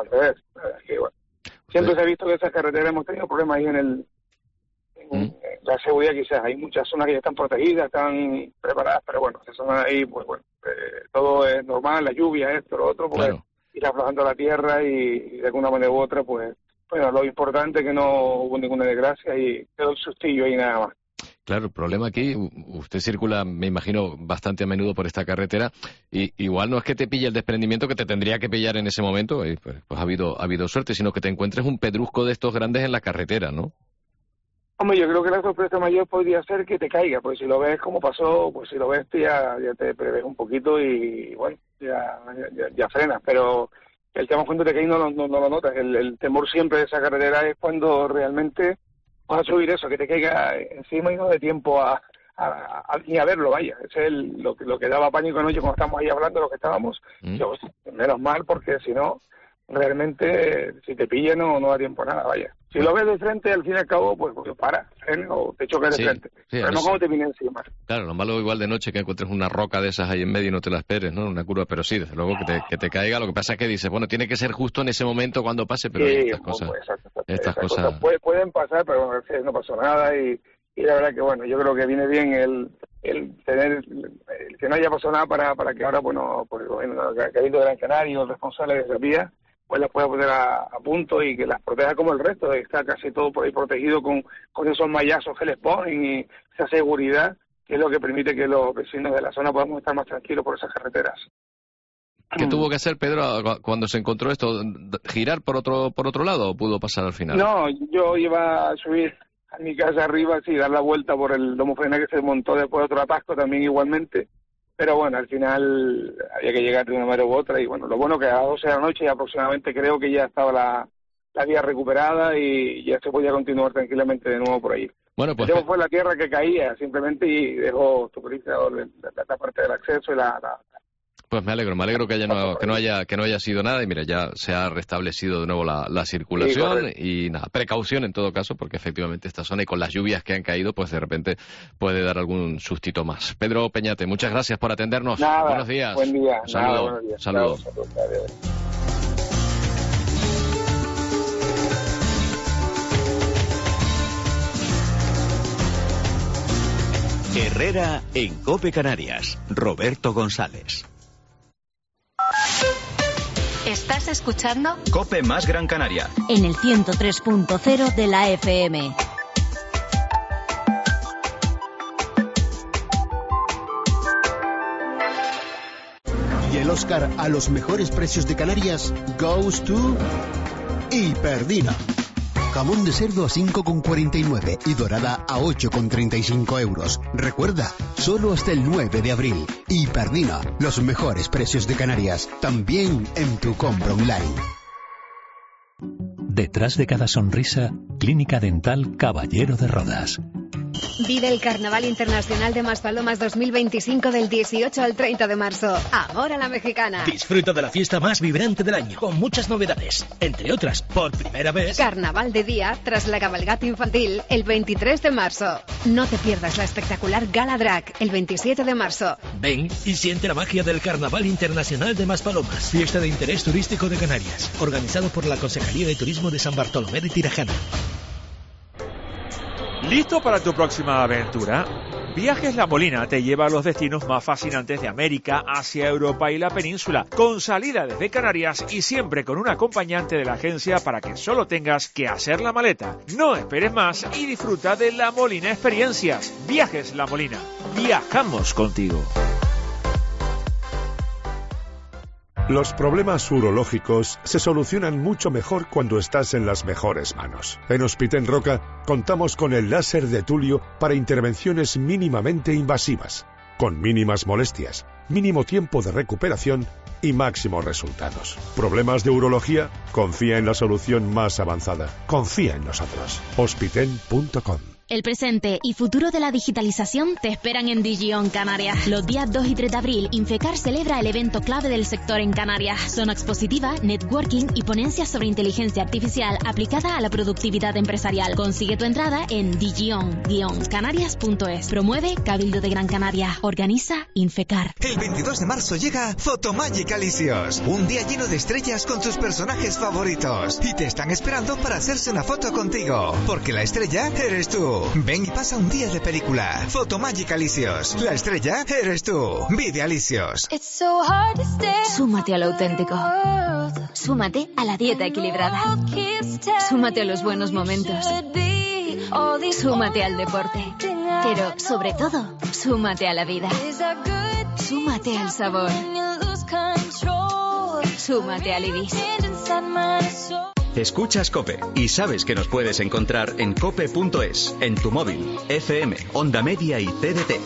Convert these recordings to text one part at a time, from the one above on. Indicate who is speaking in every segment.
Speaker 1: al revés. Que, bueno, siempre se ha visto que esas carreteras hemos tenido problemas ahí en la seguridad. Quizás hay muchas zonas que ya están protegidas, están preparadas, pero bueno, esas zonas ahí, pues bueno, todo es normal, la lluvia, esto, lo otro, pues ir aflojando la tierra y de alguna manera u otra, pues bueno, lo importante es que no hubo ninguna desgracia y quedó el sustillo ahí nada más.
Speaker 2: Claro, el problema aquí, usted circula, me imagino, bastante a menudo por esta carretera, y igual no es que te pille el desprendimiento que te tendría que pillar en ese momento, y pues ha habido suerte, sino que te encuentres un pedrusco de estos grandes en la carretera, ¿no?
Speaker 1: Hombre, yo creo que la sorpresa mayor podría ser que te caiga, porque si lo ves como pasó, pues si lo ves ya te prevés un poquito y bueno, ya frenas, pero el tema cuando te caes no lo notas. El temor siempre de esa carretera es cuando realmente vas a subir eso, que te caiga encima y no de tiempo ni a verlo, vaya. Ese es lo que daba pánico anoche cuando estábamos ahí hablando, lo que estábamos. Yo, menos mal, porque si no, realmente, si te pilla no da tiempo a nada, vaya. Si lo ves de frente, al fin y al cabo, pues para, o te chocas de frente. Pero no como te viene encima.
Speaker 2: Claro, lo malo igual de noche que encuentres una roca de esas ahí en medio y no te la esperes, ¿no? Una curva, pero sí, desde luego que te caiga. Lo que pasa es que dices, bueno, tiene que ser justo en ese momento cuando pase, pero estas cosas
Speaker 1: pueden pasar, pero no pasó nada y la verdad que bueno, yo creo que viene bien el tener que no haya pasado nada para que ahora, bueno, pues el Cabildo de Gran Canaria, el responsable de esa vía, pues las pueda poner a punto y que las proteja como el resto. Está casi todo por ahí protegido con esos mallazos que les ponen y esa seguridad que es lo que permite que los vecinos de la zona podamos estar más tranquilos por esas carreteras.
Speaker 2: ¿Qué tuvo que hacer Pedro cuando se encontró esto? ¿Girar por otro lado o pudo pasar al final?
Speaker 1: No, yo iba a subir a mi casa arriba, sí, dar la vuelta por el domo frena que se montó después de otro atasco también igualmente. Pero bueno, al final había que llegar de una manera u otra y bueno, lo bueno que a las 12 de la noche aproximadamente creo que ya estaba la vía recuperada y ya se podía continuar tranquilamente de nuevo por ahí.
Speaker 2: Bueno, pues
Speaker 1: el tema fue la tierra que caía simplemente y dejó la parte del acceso y
Speaker 2: Pues me alegro que no haya sido nada y mira, ya se ha restablecido de nuevo la circulación y nada, precaución en todo caso porque efectivamente esta zona y con las lluvias que han caído pues de repente puede dar algún sustito más. Pedro Peñate, muchas gracias por atendernos.
Speaker 1: Nada,
Speaker 2: buenos días.
Speaker 1: Buen día.
Speaker 2: Un saludo.
Speaker 1: Buenos días.
Speaker 2: Saludo.
Speaker 3: Herrera en COPE Canarias. Roberto González.
Speaker 4: ¿Estás escuchando?
Speaker 3: COPE más Gran Canaria.
Speaker 4: En el 103.0 de la FM.
Speaker 5: Y el Oscar a los mejores precios de Canarias goes to Hiperdino. Jamón de cerdo a 5,49 y dorada a 8,35 euros. Recuerda, solo hasta el 9 de abril. Hiperdino, los mejores precios de Canarias, también en tu compra online.
Speaker 6: Detrás de cada sonrisa, Clínica Dental Caballero de Rodas.
Speaker 7: Vive el Carnaval Internacional de Maspalomas 2025 del 18 al 30 de marzo. Amor a la mexicana.
Speaker 8: Disfruta de la fiesta más vibrante del año, con muchas novedades. Entre otras, por primera vez...
Speaker 7: Carnaval de día, tras la cabalgata infantil, el 23 de marzo. No te pierdas la espectacular Gala Drag, el 27 de marzo.
Speaker 8: Ven y siente la magia del Carnaval Internacional de Maspalomas, fiesta de interés turístico de Canarias, organizado por la Concejalía de Turismo de San Bartolomé de Tirajana.
Speaker 9: ¿Listo para tu próxima aventura? Viajes La Molina te lleva a los destinos más fascinantes de América, Asia, Europa y la península, con salida desde Canarias y siempre con un acompañante de la agencia para que solo tengas que hacer la maleta. No esperes más y disfruta de La Molina Experiencias. Viajes La Molina. Viajamos contigo.
Speaker 10: Los problemas urológicos se solucionan mucho mejor cuando estás en las mejores manos. En Hospiten Roca contamos con el láser de Tulio para intervenciones mínimamente invasivas, con mínimas molestias, mínimo tiempo de recuperación y máximos resultados. ¿Problemas de urología? Confía en la solución más avanzada. Confía en nosotros. Hospiten.com
Speaker 11: El presente y futuro de la digitalización te esperan en Digion Canarias. Los días 2 y 3 de abril, Infecar celebra el evento clave del sector en Canarias. Zona expositiva, networking y ponencias sobre inteligencia artificial aplicada a la productividad empresarial. Consigue tu entrada en digion-canarias.es. Promueve Cabildo de Gran Canaria. Organiza Infecar.
Speaker 12: El 22 de marzo llega Photomagic Alicios. Un día lleno de estrellas con tus personajes favoritos. Y te están esperando para hacerse una foto contigo. Porque la estrella eres tú. Ven y pasa un día de película. Photomagic Alicios. La estrella eres tú. Vive Alicios.
Speaker 11: Súmate a lo auténtico. Súmate a la dieta equilibrada. Súmate a los buenos momentos. Súmate al deporte. Pero, sobre todo, súmate a la vida. Súmate al sabor. Súmate al Ibis.
Speaker 3: Escuchas COPE y sabes que nos puedes encontrar en cope.es, en tu móvil, FM, Onda Media y TDT.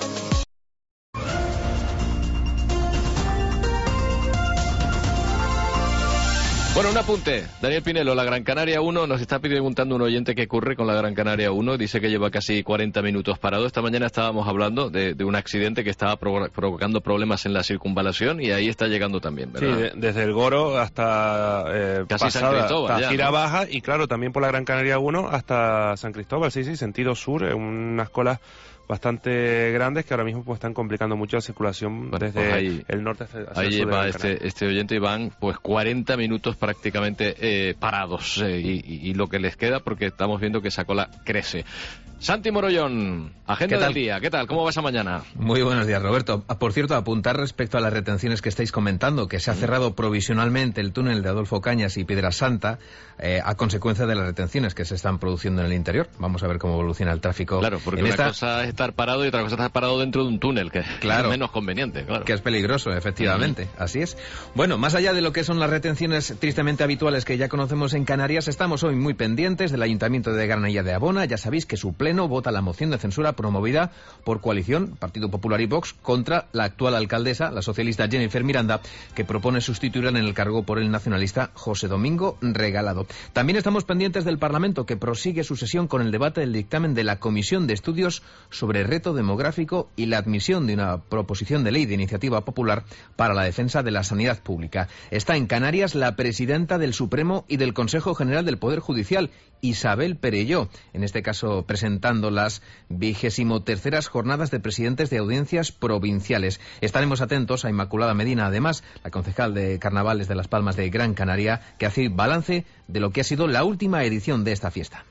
Speaker 2: Bueno, un apunte. Daniel Pinelo, la Gran Canaria 1, nos está preguntando un oyente qué ocurre con la Gran Canaria 1. Dice que lleva casi 40 minutos parado. Esta mañana estábamos hablando de un accidente que estaba provocando problemas en la circunvalación y ahí está llegando también, ¿verdad?
Speaker 13: Sí, desde el Goro hasta
Speaker 2: casi
Speaker 13: pasada,
Speaker 2: San Cristóbal,
Speaker 13: hasta
Speaker 2: ya,
Speaker 13: Gira
Speaker 2: ¿no?
Speaker 13: Baja y claro, también por la Gran Canaria 1 hasta San Cristóbal, sí, sentido sur, unas colas bastante grandes que ahora mismo pues están complicando mucho la circulación desde
Speaker 2: pues ahí,
Speaker 13: el norte hacia el sur.
Speaker 2: Ahí
Speaker 13: de
Speaker 2: va
Speaker 13: Gran Canaria.
Speaker 2: este oyente, Iván, pues 40 minutos prácticamente parados y lo que les queda porque estamos viendo que esa cola crece. Santi Morollón, agenda del día, ¿qué tal? ¿Cómo va esa mañana?
Speaker 14: Muy buenos días, Roberto. Por cierto, apuntar respecto a las retenciones que estáis comentando, que se ha cerrado provisionalmente el túnel de Adolfo Cañas y Piedrasanta a consecuencia de las retenciones que se están produciendo en el interior. Vamos a ver cómo evoluciona el tráfico.
Speaker 2: Claro, porque una cosa es estar parado y otra cosa es estar parado dentro de un túnel, que es menos conveniente, claro.
Speaker 14: Que es peligroso, efectivamente, así es. Bueno, más allá de lo que son las retenciones tristemente habituales que ya conocemos en Canarias, estamos hoy muy pendientes del Ayuntamiento de Granadilla de Abona. Ya sabéis que su pleno vota la moción de censura promovida por Coalición, Partido Popular y Vox contra la actual alcaldesa, la socialista Jennifer Miranda, que propone sustituirla en el cargo por el nacionalista José Domingo Regalado. También estamos pendientes del Parlamento, que prosigue su sesión con el debate del dictamen de la Comisión de Estudios sobre Reto Demográfico y la admisión de una proposición de ley de iniciativa popular para la defensa de la sanidad pública. Está en Canarias la presidenta del Supremo y del Consejo General del Poder Judicial, Isabel Perelló, en este caso presentando las 23ª jornadas de presidentes de audiencias provinciales. Estaremos atentos a Inmaculada Medina, además, la concejal de Carnavales de Las Palmas de Gran Canaria, que hace balance de lo que ha sido la última edición de esta fiesta.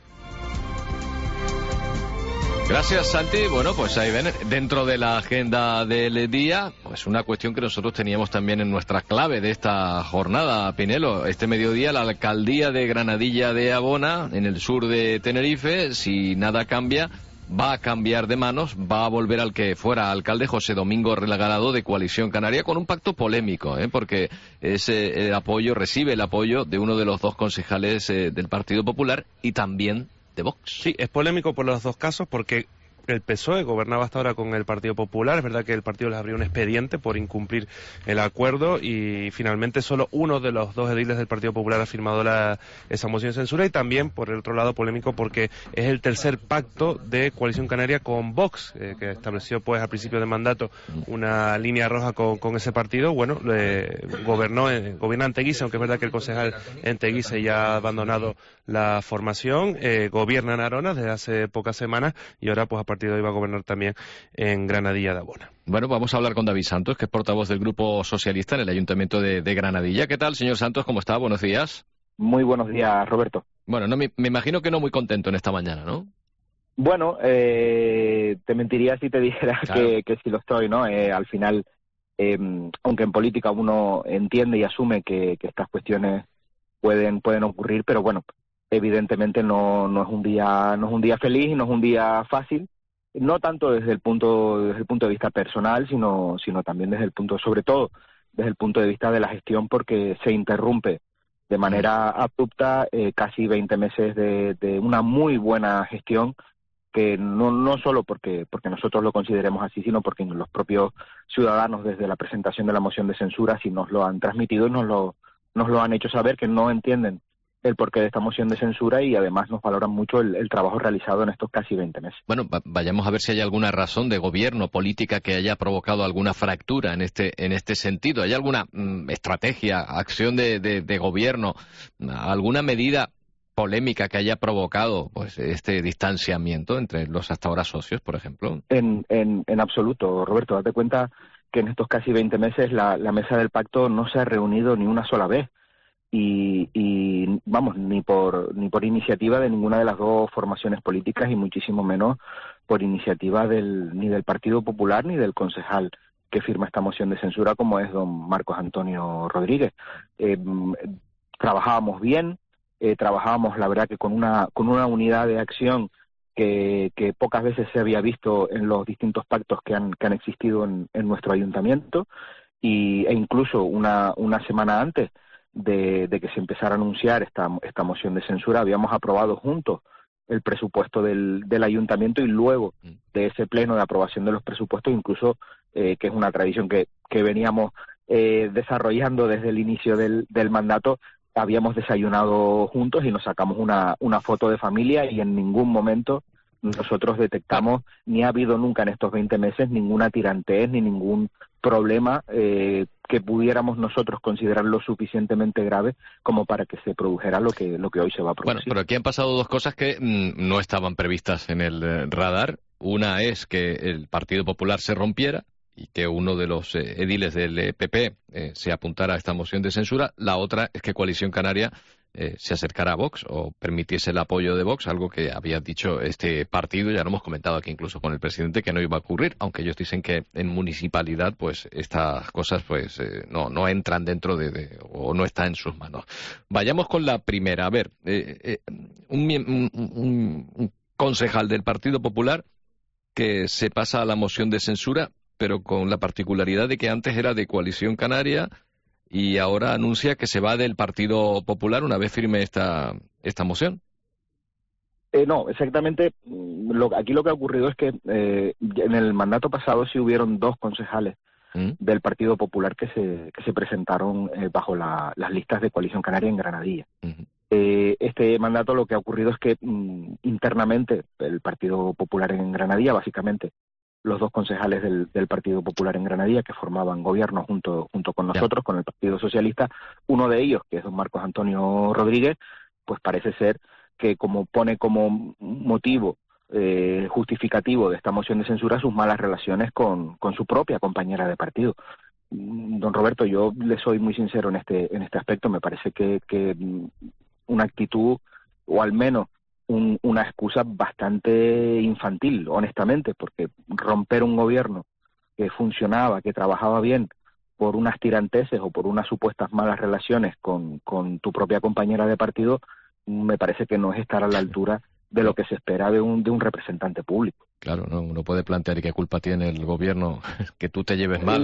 Speaker 2: Gracias, Santi. Bueno, pues ahí ven, dentro de la agenda del día, pues una cuestión que nosotros teníamos también en nuestra clave de esta jornada, Pinelo. Este mediodía la alcaldía de Granadilla de Abona, en el sur de Tenerife, si nada cambia, va a cambiar de manos, va a volver al que fuera alcalde José Domingo Regalado de Coalición Canaria, con un pacto polémico, porque ese apoyo, recibe el apoyo de uno de los dos concejales del Partido Popular y también de Vox.
Speaker 13: Sí, es polémico por los dos casos porque el PSOE gobernaba hasta ahora con el Partido Popular. Es verdad que el partido les abrió un expediente por incumplir el acuerdo y finalmente solo uno de los dos ediles del Partido Popular ha firmado esa moción de censura, y también, por el otro lado, polémico porque es el tercer pacto de Coalición Canaria con Vox, que estableció pues al principio de mandato una línea roja con ese partido. Bueno, gobierna en Teguise, aunque es verdad que el concejal en Teguise ya ha abandonado la formación, gobierna en Arona desde hace pocas semanas y ahora pues a partir de hoy va a gobernar también en Granadilla de Abona.
Speaker 2: Bueno, vamos a hablar con David Santos, que es portavoz del Grupo Socialista en el Ayuntamiento de Granadilla. ¿Qué tal, señor Santos? ¿Cómo está? Buenos días.
Speaker 15: Muy buenos días, Roberto.
Speaker 2: Bueno, no, me imagino que no muy contento en esta mañana, ¿no?
Speaker 15: Bueno, te mentiría si te dijera claro. que sí lo estoy, ¿no? Al final, aunque en política uno entiende y asume que estas cuestiones pueden ocurrir, pero bueno, evidentemente no es un día feliz y no es un día fácil. No tanto desde el punto de vista personal, sino también sobre todo desde el punto de vista de la gestión, porque se interrumpe de manera abrupta casi 20 meses de una muy buena gestión, que no solo porque nosotros lo consideremos así, sino porque los propios ciudadanos desde la presentación de la moción de censura sí nos lo han transmitido y nos lo han hecho saber, que no entienden el porqué de esta moción de censura y además nos valoran mucho el trabajo realizado en estos casi 20 meses.
Speaker 2: Bueno, vayamos a ver si hay alguna razón de gobierno, política, que haya provocado alguna fractura en este sentido. ¿Hay alguna estrategia, acción de gobierno, alguna medida polémica que haya provocado pues este distanciamiento entre los hasta ahora socios, por ejemplo?
Speaker 15: En absoluto, Roberto. Date cuenta que en estos casi 20 meses la mesa del pacto no se ha reunido ni una sola vez. Y vamos, ni por iniciativa de ninguna de las dos formaciones políticas y muchísimo menos por iniciativa ni del Partido Popular ni del concejal que firma esta moción de censura, como es don Marcos Antonio Rodríguez. Trabajábamos bien, trabajábamos la verdad que con una unidad de acción que pocas veces se había visto en los distintos pactos que han existido en nuestro ayuntamiento, e incluso una semana antes de que se empezara a anunciar esta moción de censura, habíamos aprobado juntos el presupuesto del ayuntamiento, y luego de ese pleno de aprobación de los presupuestos, incluso que es una tradición que veníamos desarrollando desde el inicio del mandato, habíamos desayunado juntos y nos sacamos una foto de familia, y en ningún momento nosotros detectamos, ni ha habido nunca en estos 20 meses ninguna tirantez ni ningún problema que pudiéramos nosotros considerar lo suficientemente grave como para que se produjera lo que hoy se va a producir.
Speaker 2: Bueno, pero aquí han pasado dos cosas que no estaban previstas en el radar. Una es que el Partido Popular se rompiera y que uno de los ediles del PP se apuntara a esta moción de censura. La otra es que Coalición Canaria se acercara a Vox o permitiese el apoyo de Vox, algo que había dicho este partido, ya lo hemos comentado aquí incluso con el presidente, que no iba a ocurrir, aunque ellos dicen que en municipalidad pues estas cosas pues no entran dentro o no está en sus manos. Vayamos con la primera. A ver, un concejal del Partido Popular que se pasa a la moción de censura, pero con la particularidad de que antes era de Coalición Canaria y ahora anuncia que se va del Partido Popular una vez firme esta moción.
Speaker 15: No, exactamente. Aquí lo que ha ocurrido es que en el mandato pasado sí hubieron dos concejales del Partido Popular que se presentaron bajo las listas de Coalición Canaria en Granadilla. Este mandato lo que ha ocurrido es que internamente el Partido Popular en Granadilla, básicamente los dos concejales del Partido Popular en Granadilla que formaban gobierno junto con nosotros, con el Partido Socialista, uno de ellos, que es don Marcos Antonio Rodríguez, pues parece ser que pone como motivo justificativo de esta moción de censura sus malas relaciones con su propia compañera de partido. Don Roberto, yo le soy muy sincero en este aspecto. Me parece que una actitud, o al menos una excusa bastante infantil, honestamente, porque romper un gobierno que funcionaba, que trabajaba bien, por unas tiranteses o por unas supuestas malas relaciones con tu propia compañera de partido, me parece que no es estar a la altura de lo que se espera de un representante público.
Speaker 2: Claro, no, uno puede plantear y qué culpa tiene el gobierno que tú te lleves mal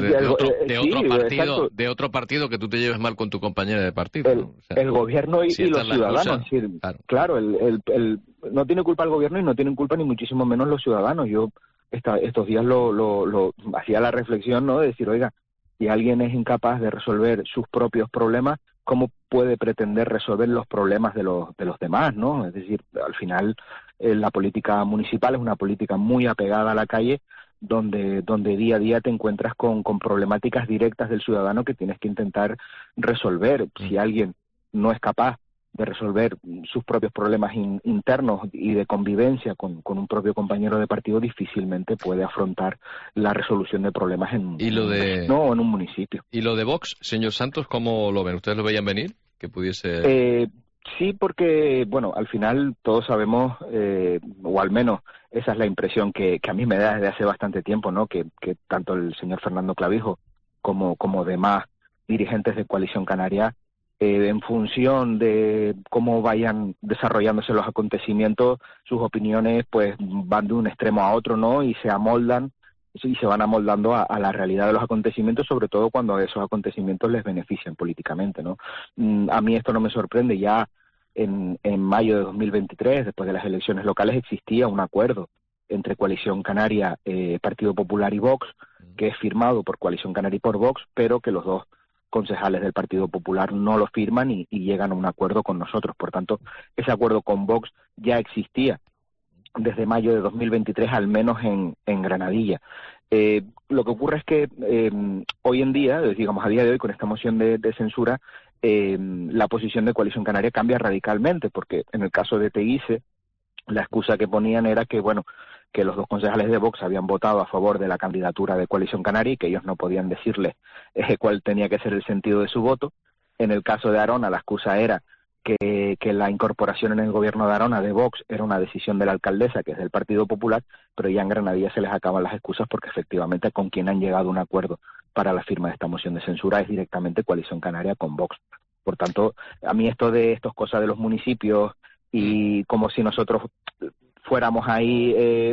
Speaker 2: de otro partido, que tú te lleves mal con tu compañera de partido.
Speaker 15: El gobierno y los ciudadanos. Claro, no tiene culpa el gobierno y no tienen culpa ni muchísimo menos los ciudadanos. Yo estos días lo hacía la reflexión, ¿no? De decir, oiga, si alguien es incapaz de resolver sus propios problemas, ¿cómo puede pretender resolver los problemas de los demás, ¿no? Es decir, al final la política municipal es una política muy apegada a la calle, donde día a día te encuentras con problemáticas directas del ciudadano que tienes que intentar resolver. Si alguien no es capaz de resolver sus propios problemas internos y de convivencia con un propio compañero de partido, difícilmente puede afrontar la resolución de problemas en un municipio.
Speaker 2: ¿Y lo de Vox, señor Santos, cómo lo ven? ¿Ustedes lo veían venir? ¿Que pudiese...?
Speaker 15: Sí, porque, bueno, al final todos sabemos, o al menos esa es la impresión que a mí me da desde hace bastante tiempo, ¿no? Que tanto el señor Fernando Clavijo como demás dirigentes de Coalición Canaria, en función de cómo vayan desarrollándose los acontecimientos, sus opiniones pues van de un extremo a otro, ¿no? Y se amoldan y se van amoldando a la realidad de los acontecimientos, sobre todo cuando esos acontecimientos les benefician políticamente, ¿no? A mí esto no me sorprende. Ya en mayo de 2023, después de las elecciones locales, existía un acuerdo entre Coalición Canaria, Partido Popular y Vox, que es firmado por Coalición Canaria y por Vox, pero que los dos concejales del Partido Popular no lo firman y llegan a un acuerdo con nosotros. Por tanto, ese acuerdo con Vox ya existía desde mayo de 2023, al menos en Granadilla. Lo que ocurre es que hoy en día, digamos a día de hoy, con esta moción de censura, la posición de Coalición Canaria cambia radicalmente, porque en el caso de Teguise, la excusa que ponían era que, bueno, que los dos concejales de Vox habían votado a favor de la candidatura de Coalición Canaria y que ellos no podían decirles cuál tenía que ser el sentido de su voto. En el caso de Arona, la excusa era que la incorporación en el gobierno de Arona de Vox era una decisión de la alcaldesa, que es del Partido Popular, pero ya en Granadilla se les acaban las excusas porque efectivamente con quien han llegado a un acuerdo para la firma de esta moción de censura es directamente Coalición Canaria con Vox. Por tanto, a mí estas cosas de los municipios y como si nosotros fuéramos ahí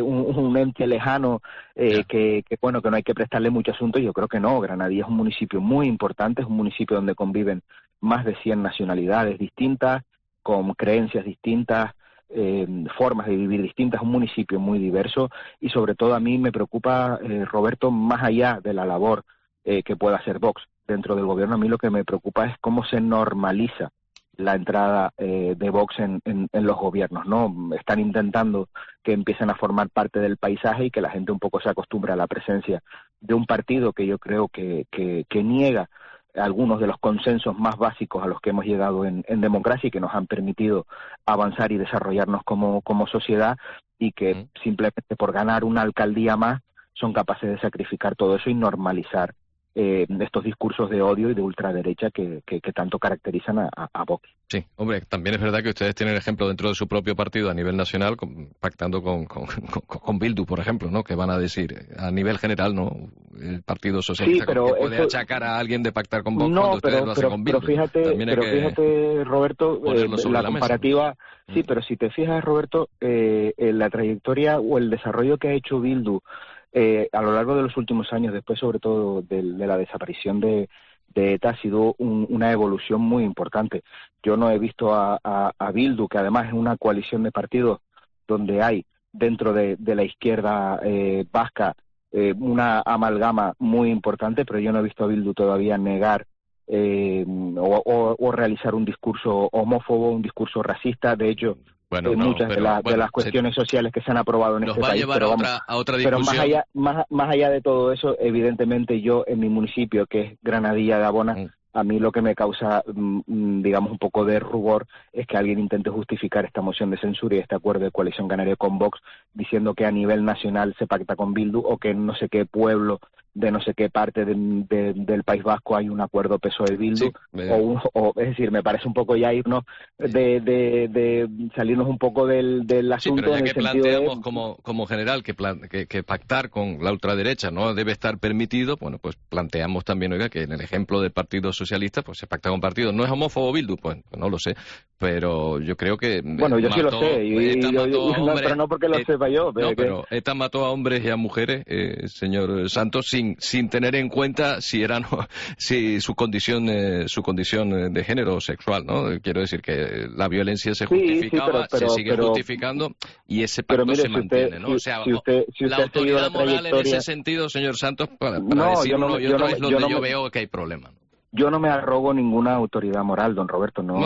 Speaker 15: un ente lejano que bueno, que no hay que prestarle mucho asunto, yo creo que no. Granadilla es un municipio muy importante, es un municipio donde conviven más de 100 nacionalidades distintas, con creencias distintas, formas de vivir distintas, un municipio muy diverso y sobre todo a mí me preocupa, Roberto, más allá de la labor que pueda hacer Vox dentro del gobierno, a mí lo que me preocupa es cómo se normaliza la entrada de Vox en los gobiernos, ¿no? Están intentando que empiecen a formar parte del paisaje y que la gente un poco se acostumbre a la presencia de un partido que yo creo que niega algunos de los consensos más básicos a los que hemos llegado en democracia y que nos han permitido avanzar y desarrollarnos como sociedad, y que simplemente por ganar una alcaldía más son capaces de sacrificar todo eso y normalizar estos discursos de odio y de ultraderecha que tanto caracterizan a Vox.
Speaker 2: Sí, hombre, también es verdad que ustedes tienen ejemplo dentro de su propio partido a nivel nacional, pactando con Bildu, por ejemplo, ¿no? Que van a decir, a nivel general, ¿no? El Partido Socialista, sí, pero que puede achacar a alguien de pactar con Vox cuando ustedes lo hacen con Bildu.
Speaker 15: Pero fíjate, Roberto, la comparativa, sí, pero si te fijas, Roberto, la trayectoria o el desarrollo que ha hecho Bildu a lo largo de los últimos años, después sobre todo de la desaparición de ETA, ha sido una evolución muy importante. Yo no he visto a Bildu, que además es una coalición de partidos donde hay dentro de la izquierda vasca una amalgama muy importante, pero yo no he visto a Bildu todavía negar o realizar un discurso homófobo, un discurso racista. De hecho, muchas de las cuestiones sociales que se han aprobado en este país, pero más allá de todo eso, evidentemente yo en mi municipio, que es Granadilla de Abona, a mí lo que me causa, digamos, un poco de rubor es que alguien intente justificar esta moción de censura y este acuerdo de Coalición Canaria con Vox diciendo que a nivel nacional se pacta con Bildu o que en no sé qué pueblo de no sé qué parte del País Vasco hay un acuerdo PSOE-Bildu, sí, es decir, me parece un poco ya irnos de salirnos un poco del asunto.
Speaker 2: Sí, pero ya
Speaker 15: en
Speaker 2: que
Speaker 15: el
Speaker 2: planteamos como general que pactar con la ultraderecha no debe estar permitido, bueno, pues planteamos también, oiga, que en el ejemplo del Partido Socialista, pues se pacta con partidos. ¿No es homófobo Bildu? Pues no lo sé, pero yo creo que...
Speaker 15: Bueno, yo sí lo sé, pero no porque lo sepa yo.
Speaker 2: Pero ETA mató a hombres y a mujeres, señor Santos, sin tener en cuenta si su condición de género sexual, ¿no? Quiero decir que la violencia se justificaba, se sigue justificando y ese pacto se mantiene, ¿no? O sea, la autoridad moral en ese sentido, señor Santos, para decir uno y otro es donde yo veo que hay problemas.
Speaker 15: Yo no me arrogo ninguna autoridad moral, don Roberto, no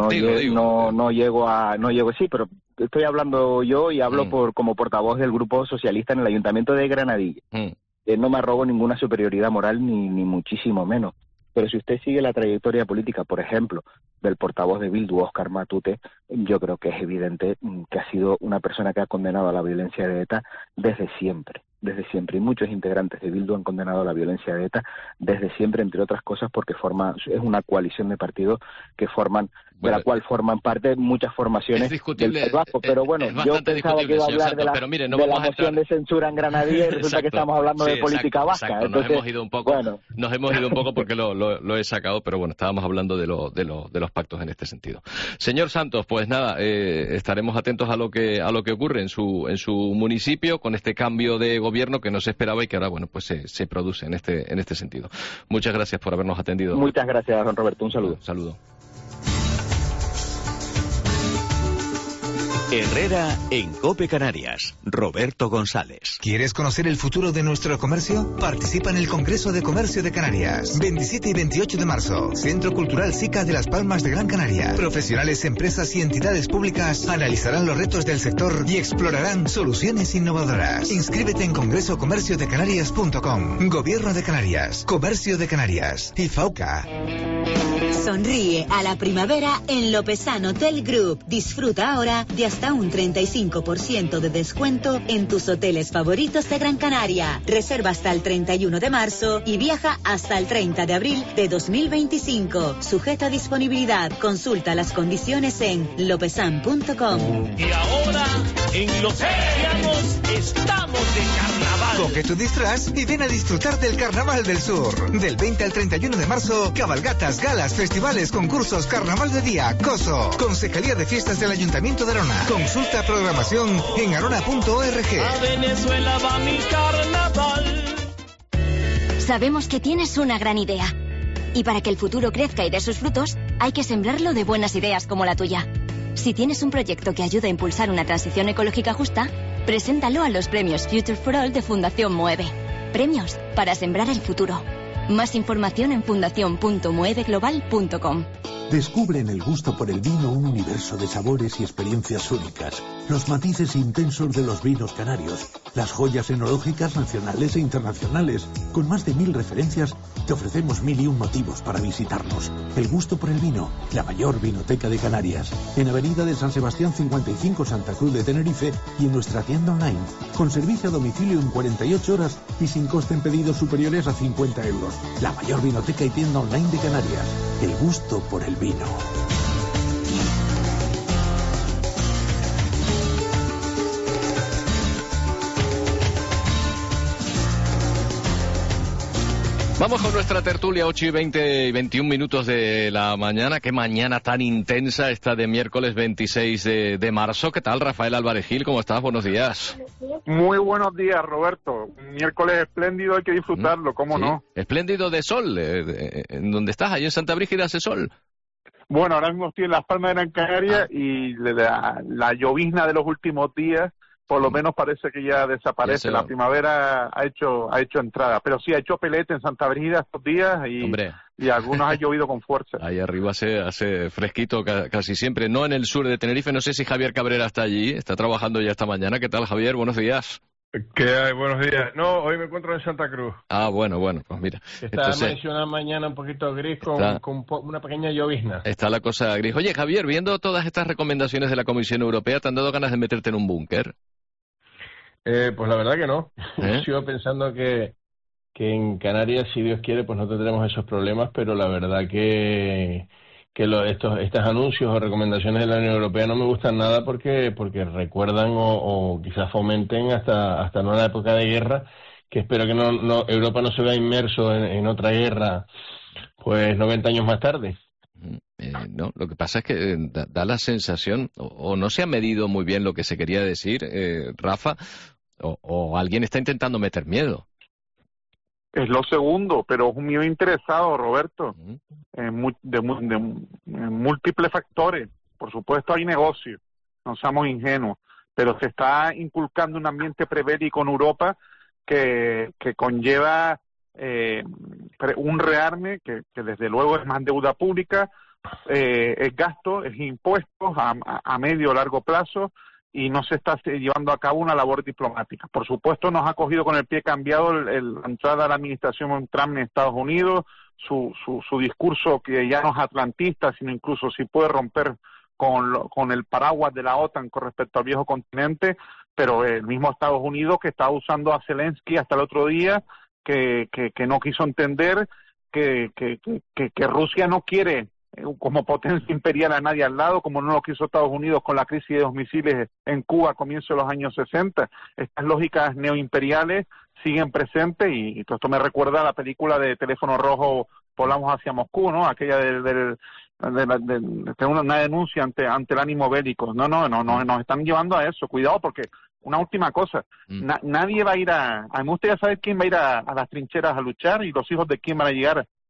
Speaker 15: llego, sí, pero estoy hablando yo y hablo como portavoz del Grupo Socialista en el Ayuntamiento de Granadilla. No me arrogo ninguna superioridad moral ni muchísimo menos. Pero si usted sigue la trayectoria política, por ejemplo, del portavoz de Bildu, Óscar Matute, yo creo que es evidente que ha sido una persona que ha condenado a la violencia de ETA desde siempre. Y muchos integrantes de Bildu han condenado la violencia de ETA desde siempre, entre otras cosas porque es una coalición de partidos que forman, de la cual forman parte muchas formaciones del País Vasco. Pero bueno, yo pensaba que iba a hablar de la moción de censura en Granadilla y resulta que estamos hablando de política vasca.
Speaker 2: Entonces, nos hemos ido un poco porque lo he sacado, pero bueno, estábamos hablando de los pactos en este sentido. Señor Santos, pues nada, estaremos atentos a lo que ocurre en su municipio con este cambio de gobierno que no se esperaba y que ahora, bueno, pues se produce en este sentido. Muchas gracias por habernos atendido.
Speaker 15: Muchas gracias, don Roberto. Un saludo.
Speaker 2: Saludo.
Speaker 3: Herrera en COPE Canarias. Roberto González.
Speaker 12: ¿Quieres conocer el futuro de nuestro comercio? Participa en el Congreso de Comercio de Canarias. 27 y 28 de marzo. Centro Cultural SICA de Las Palmas de Gran Canaria. Profesionales, empresas y entidades públicas analizarán los retos del sector y explorarán soluciones innovadoras. Inscríbete en congresocomerciodecanarias.com. Gobierno de Canarias. Comercio de Canarias. Y FAUCA.
Speaker 16: Sonríe a la primavera en Lopesan Hotel Group. Disfruta ahora de hasta un 35% de descuento en tus hoteles favoritos de Gran Canaria. Reserva hasta el 31 de marzo y viaja hasta el 30 de abril de 2025. Sujeta a disponibilidad. Consulta las condiciones en lopesan.com.
Speaker 17: Y ahora, en Los Ancianos, estamos de carnaval.
Speaker 12: Coge tu disfraz y ven a disfrutar del Carnaval del Sur. Del 20 al 31 de marzo, cabalgatas, galas, festivales, concursos, carnaval de día, COSO. Concejalía de Fiestas del Ayuntamiento de Arona. Consulta programación en arona.org.
Speaker 17: A Venezuela va mi carnaval.
Speaker 11: Sabemos que tienes una gran idea. Y para que el futuro crezca y dé sus frutos, hay que sembrarlo de buenas ideas como la tuya. Si tienes un proyecto que ayude a impulsar una transición ecológica justa, preséntalo a los premios Future for All de Fundación Mueve. Premios para sembrar el futuro. Más información en fundación.mueveglobal.com.
Speaker 18: Descubre en el gusto por el vino un universo de sabores y experiencias únicas. Los matices intensos de los vinos canarios. Las joyas enológicas nacionales e internacionales. Con más de 1000 referencias, te ofrecemos 1001 motivos para visitarnos. El gusto por el vino, la mayor vinoteca de Canarias. En Avenida de San Sebastián 55, Santa Cruz de Tenerife, y en nuestra tienda online. Con servicio a domicilio en 48 horas y sin coste en pedidos superiores a 50 euros. La mayor vinoteca y tienda online de Canarias. El gusto por el vino.
Speaker 2: Vamos con nuestra tertulia, 8 y 20 y 21 minutos de la mañana. Qué mañana tan intensa esta de miércoles 26 de marzo. ¿Qué tal, Rafael Álvarez Gil? ¿Cómo estás? Buenos días.
Speaker 1: Muy buenos días, Roberto. Un miércoles espléndido, hay que disfrutarlo, ¿cómo no?
Speaker 2: Espléndido de sol. ¿En dónde estás? ¿Allí en Santa Brígida hace sol?
Speaker 1: Bueno, ahora mismo estoy en Las Palmas de Gran Canaria y la llovizna de los últimos días por lo menos parece que ya desaparece. La primavera ha hecho entrada, pero sí ha hecho pelete en Santa Brígida estos días y algunos ha llovido con fuerza.
Speaker 2: Ahí arriba hace fresquito casi siempre, no en el sur de Tenerife. No sé si Javier Cabrera está allí, está trabajando ya esta mañana. ¿Qué tal, Javier? Buenos días.
Speaker 19: ¿Qué hay? Buenos días. No, hoy me encuentro en Santa Cruz.
Speaker 2: Ah, bueno, pues mira.
Speaker 19: Está una mañana un poquito gris con una pequeña llovizna.
Speaker 2: Está la cosa gris. Oye, Javier, viendo todas estas recomendaciones de la Comisión Europea, ¿te han dado ganas de meterte en un búnker?
Speaker 19: Pues la verdad que no. Sigo pensando que en Canarias, si Dios quiere, pues no tendremos esos problemas, pero la verdad que estos anuncios o recomendaciones de la Unión Europea no me gustan nada porque recuerdan o quizás fomenten hasta una época de guerra, que espero que Europa no se vea inmerso en otra guerra pues 90 años más tarde.
Speaker 2: No, lo que pasa es que da la sensación, o no se ha medido muy bien lo que se quería decir, Rafa, o alguien está intentando meter miedo.
Speaker 1: Es lo segundo, pero es un miedo interesado, Roberto, en múltiples factores. Por supuesto hay negocio, no seamos ingenuos, pero se está inculcando un ambiente prebélico en Europa que conlleva un rearme que desde luego es más deuda pública, es gasto, es impuestos a medio o largo plazo, y no se está llevando a cabo una labor diplomática. Por supuesto, nos ha cogido con el pie cambiado la entrada de la administración Trump en Estados Unidos, su discurso que ya no es atlantista, sino incluso si puede romper con el paraguas de la OTAN con respecto al viejo continente, pero el mismo Estados Unidos que está usando a Zelensky hasta el otro día, que no quiso entender que Rusia no quiere como potencia imperial a nadie al lado, como no lo quiso Estados Unidos con la crisis de los misiles en Cuba a comienzos de los años 60. Estas lógicas neoimperiales siguen presentes y esto me recuerda a la película de Teléfono Rojo, Volamos hacia Moscú, ¿no? Aquella de una denuncia ante el ánimo bélico. No, nos están llevando a eso. Cuidado, porque una última cosa, nadie va a ir a mí me gustaría saber quién va a ir a las trincheras a luchar y los hijos de quién van a llegar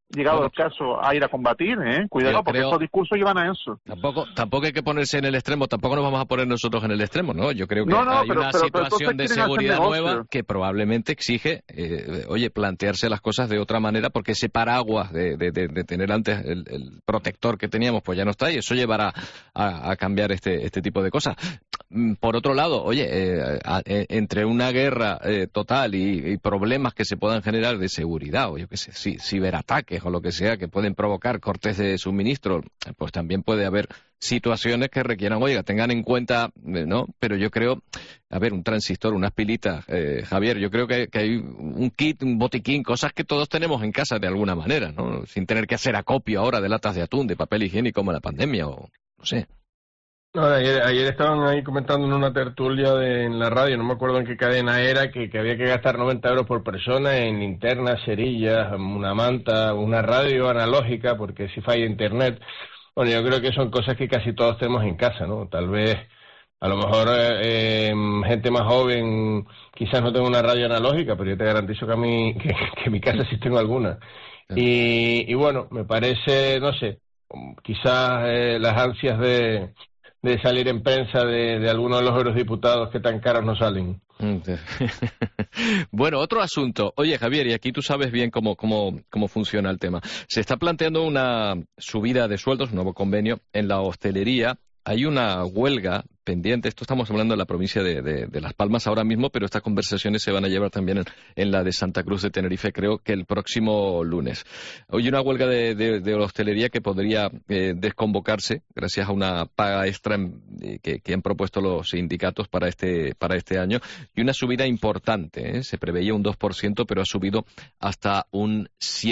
Speaker 20: llegado el caso, a ir a combatir, cuidado, porque estos discursos llevan a eso.
Speaker 2: Tampoco hay que ponerse en el extremo, tampoco nos vamos a poner nosotros en el extremo, ¿no? Yo creo que hay una situación de seguridad nueva que probablemente exige, plantearse las cosas de otra manera, porque ese paraguas de tener antes el protector que teníamos, pues ya no está, y eso llevará a cambiar este tipo de cosas. Por otro lado, entre una guerra total y problemas que se puedan generar de seguridad, o yo qué sé, ciberataques o lo que sea, que pueden provocar cortes de suministro, pues también puede haber situaciones que requieran, tengan en cuenta, ¿no? Pero yo creo, un transistor, unas pilitas, Javier, yo creo que hay un kit, un botiquín, cosas que todos tenemos en casa de alguna manera, ¿no? Sin tener que hacer acopio ahora de latas de atún, de papel higiénico como la pandemia, o no sé.
Speaker 19: No, ayer estaban ahí comentando en una tertulia en la radio, no me acuerdo en qué cadena era, que había que gastar 90 euros por persona en linternas, cerillas, una manta, una radio analógica, porque si falla internet. Bueno, yo creo que son cosas que casi todos tenemos en casa, ¿no? Tal vez, a lo mejor, gente más joven quizás no tenga una radio analógica, pero yo te garantizo que en mi casa sí tengo alguna. Y bueno, me parece, no sé, quizás las ansias de salir en prensa de algunos de los eurodiputados que tan caros no salen.
Speaker 2: Bueno, otro asunto. Oye, Javier, y aquí tú sabes bien cómo funciona el tema. Se está planteando una subida de sueldos, un nuevo convenio en la hostelería. Hay una huelga pendiente, esto estamos hablando de la provincia de Las Palmas ahora mismo, pero estas conversaciones se van a llevar también en la de Santa Cruz de Tenerife, creo que el próximo lunes. Hay una huelga de hostelería que podría desconvocarse gracias a una paga extra que han propuesto los sindicatos para este año, y una subida importante, se preveía un 2%, pero ha subido hasta un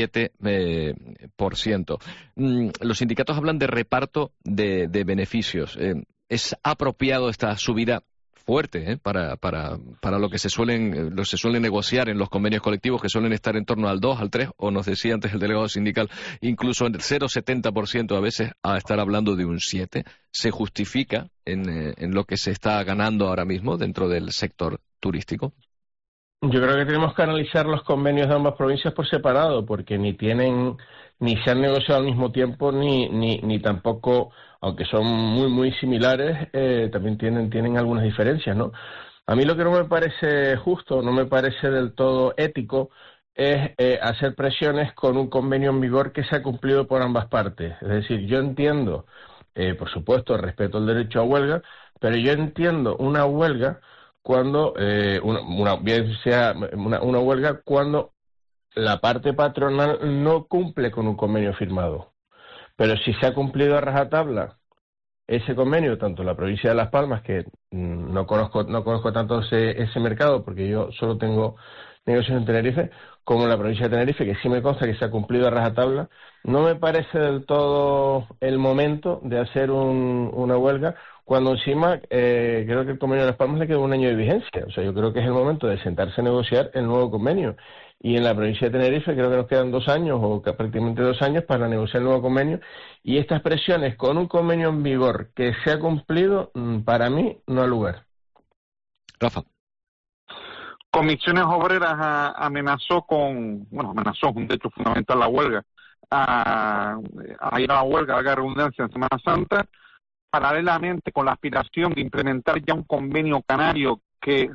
Speaker 2: 7%. Los sindicatos hablan de reparto de beneficios. ¿Es apropiado esta subida fuerte para lo que se suele negociar en los convenios colectivos, que suelen estar en torno al 2, al 3, o nos decía antes el delegado sindical, incluso en el 0,70% a veces, a estar hablando de un 7%? ¿Se justifica en lo que se está ganando ahora mismo dentro del sector turístico?
Speaker 19: Yo creo que tenemos que analizar los convenios de ambas provincias por separado, porque ni se han negociado al mismo tiempo, ni tampoco, aunque son muy, muy similares, también tienen algunas diferencias, ¿no? A mí lo que no me parece justo, no me parece del todo ético, es hacer presiones con un convenio en vigor que se ha cumplido por ambas partes. Es decir, yo entiendo, por supuesto, respeto el derecho a huelga, pero yo entiendo una huelga cuando bien sea una huelga cuando la parte patronal no cumple con un convenio firmado. Pero si se ha cumplido a rajatabla ese convenio, tanto en la provincia de Las Palmas, que no conozco tanto ese mercado porque yo solo tengo negocios en Tenerife, como en la provincia de Tenerife, que sí me consta que se ha cumplido a rajatabla, no me parece del todo el momento de hacer una huelga, cuando encima creo que el convenio de Las Palmas le queda un año de vigencia. O sea, yo creo que es el momento de sentarse a negociar el nuevo convenio. Y en la provincia de Tenerife creo que nos quedan 2 años o prácticamente 2 años para negociar el nuevo convenio. Y estas presiones con un convenio en vigor que se ha cumplido, para mí no ha lugar.
Speaker 2: Rafa.
Speaker 20: Comisiones Obreras amenazó, un hecho fundamental, la huelga, a ir a la huelga, haga redundancia, en Semana Santa, paralelamente con la aspiración de implementar ya un convenio canario que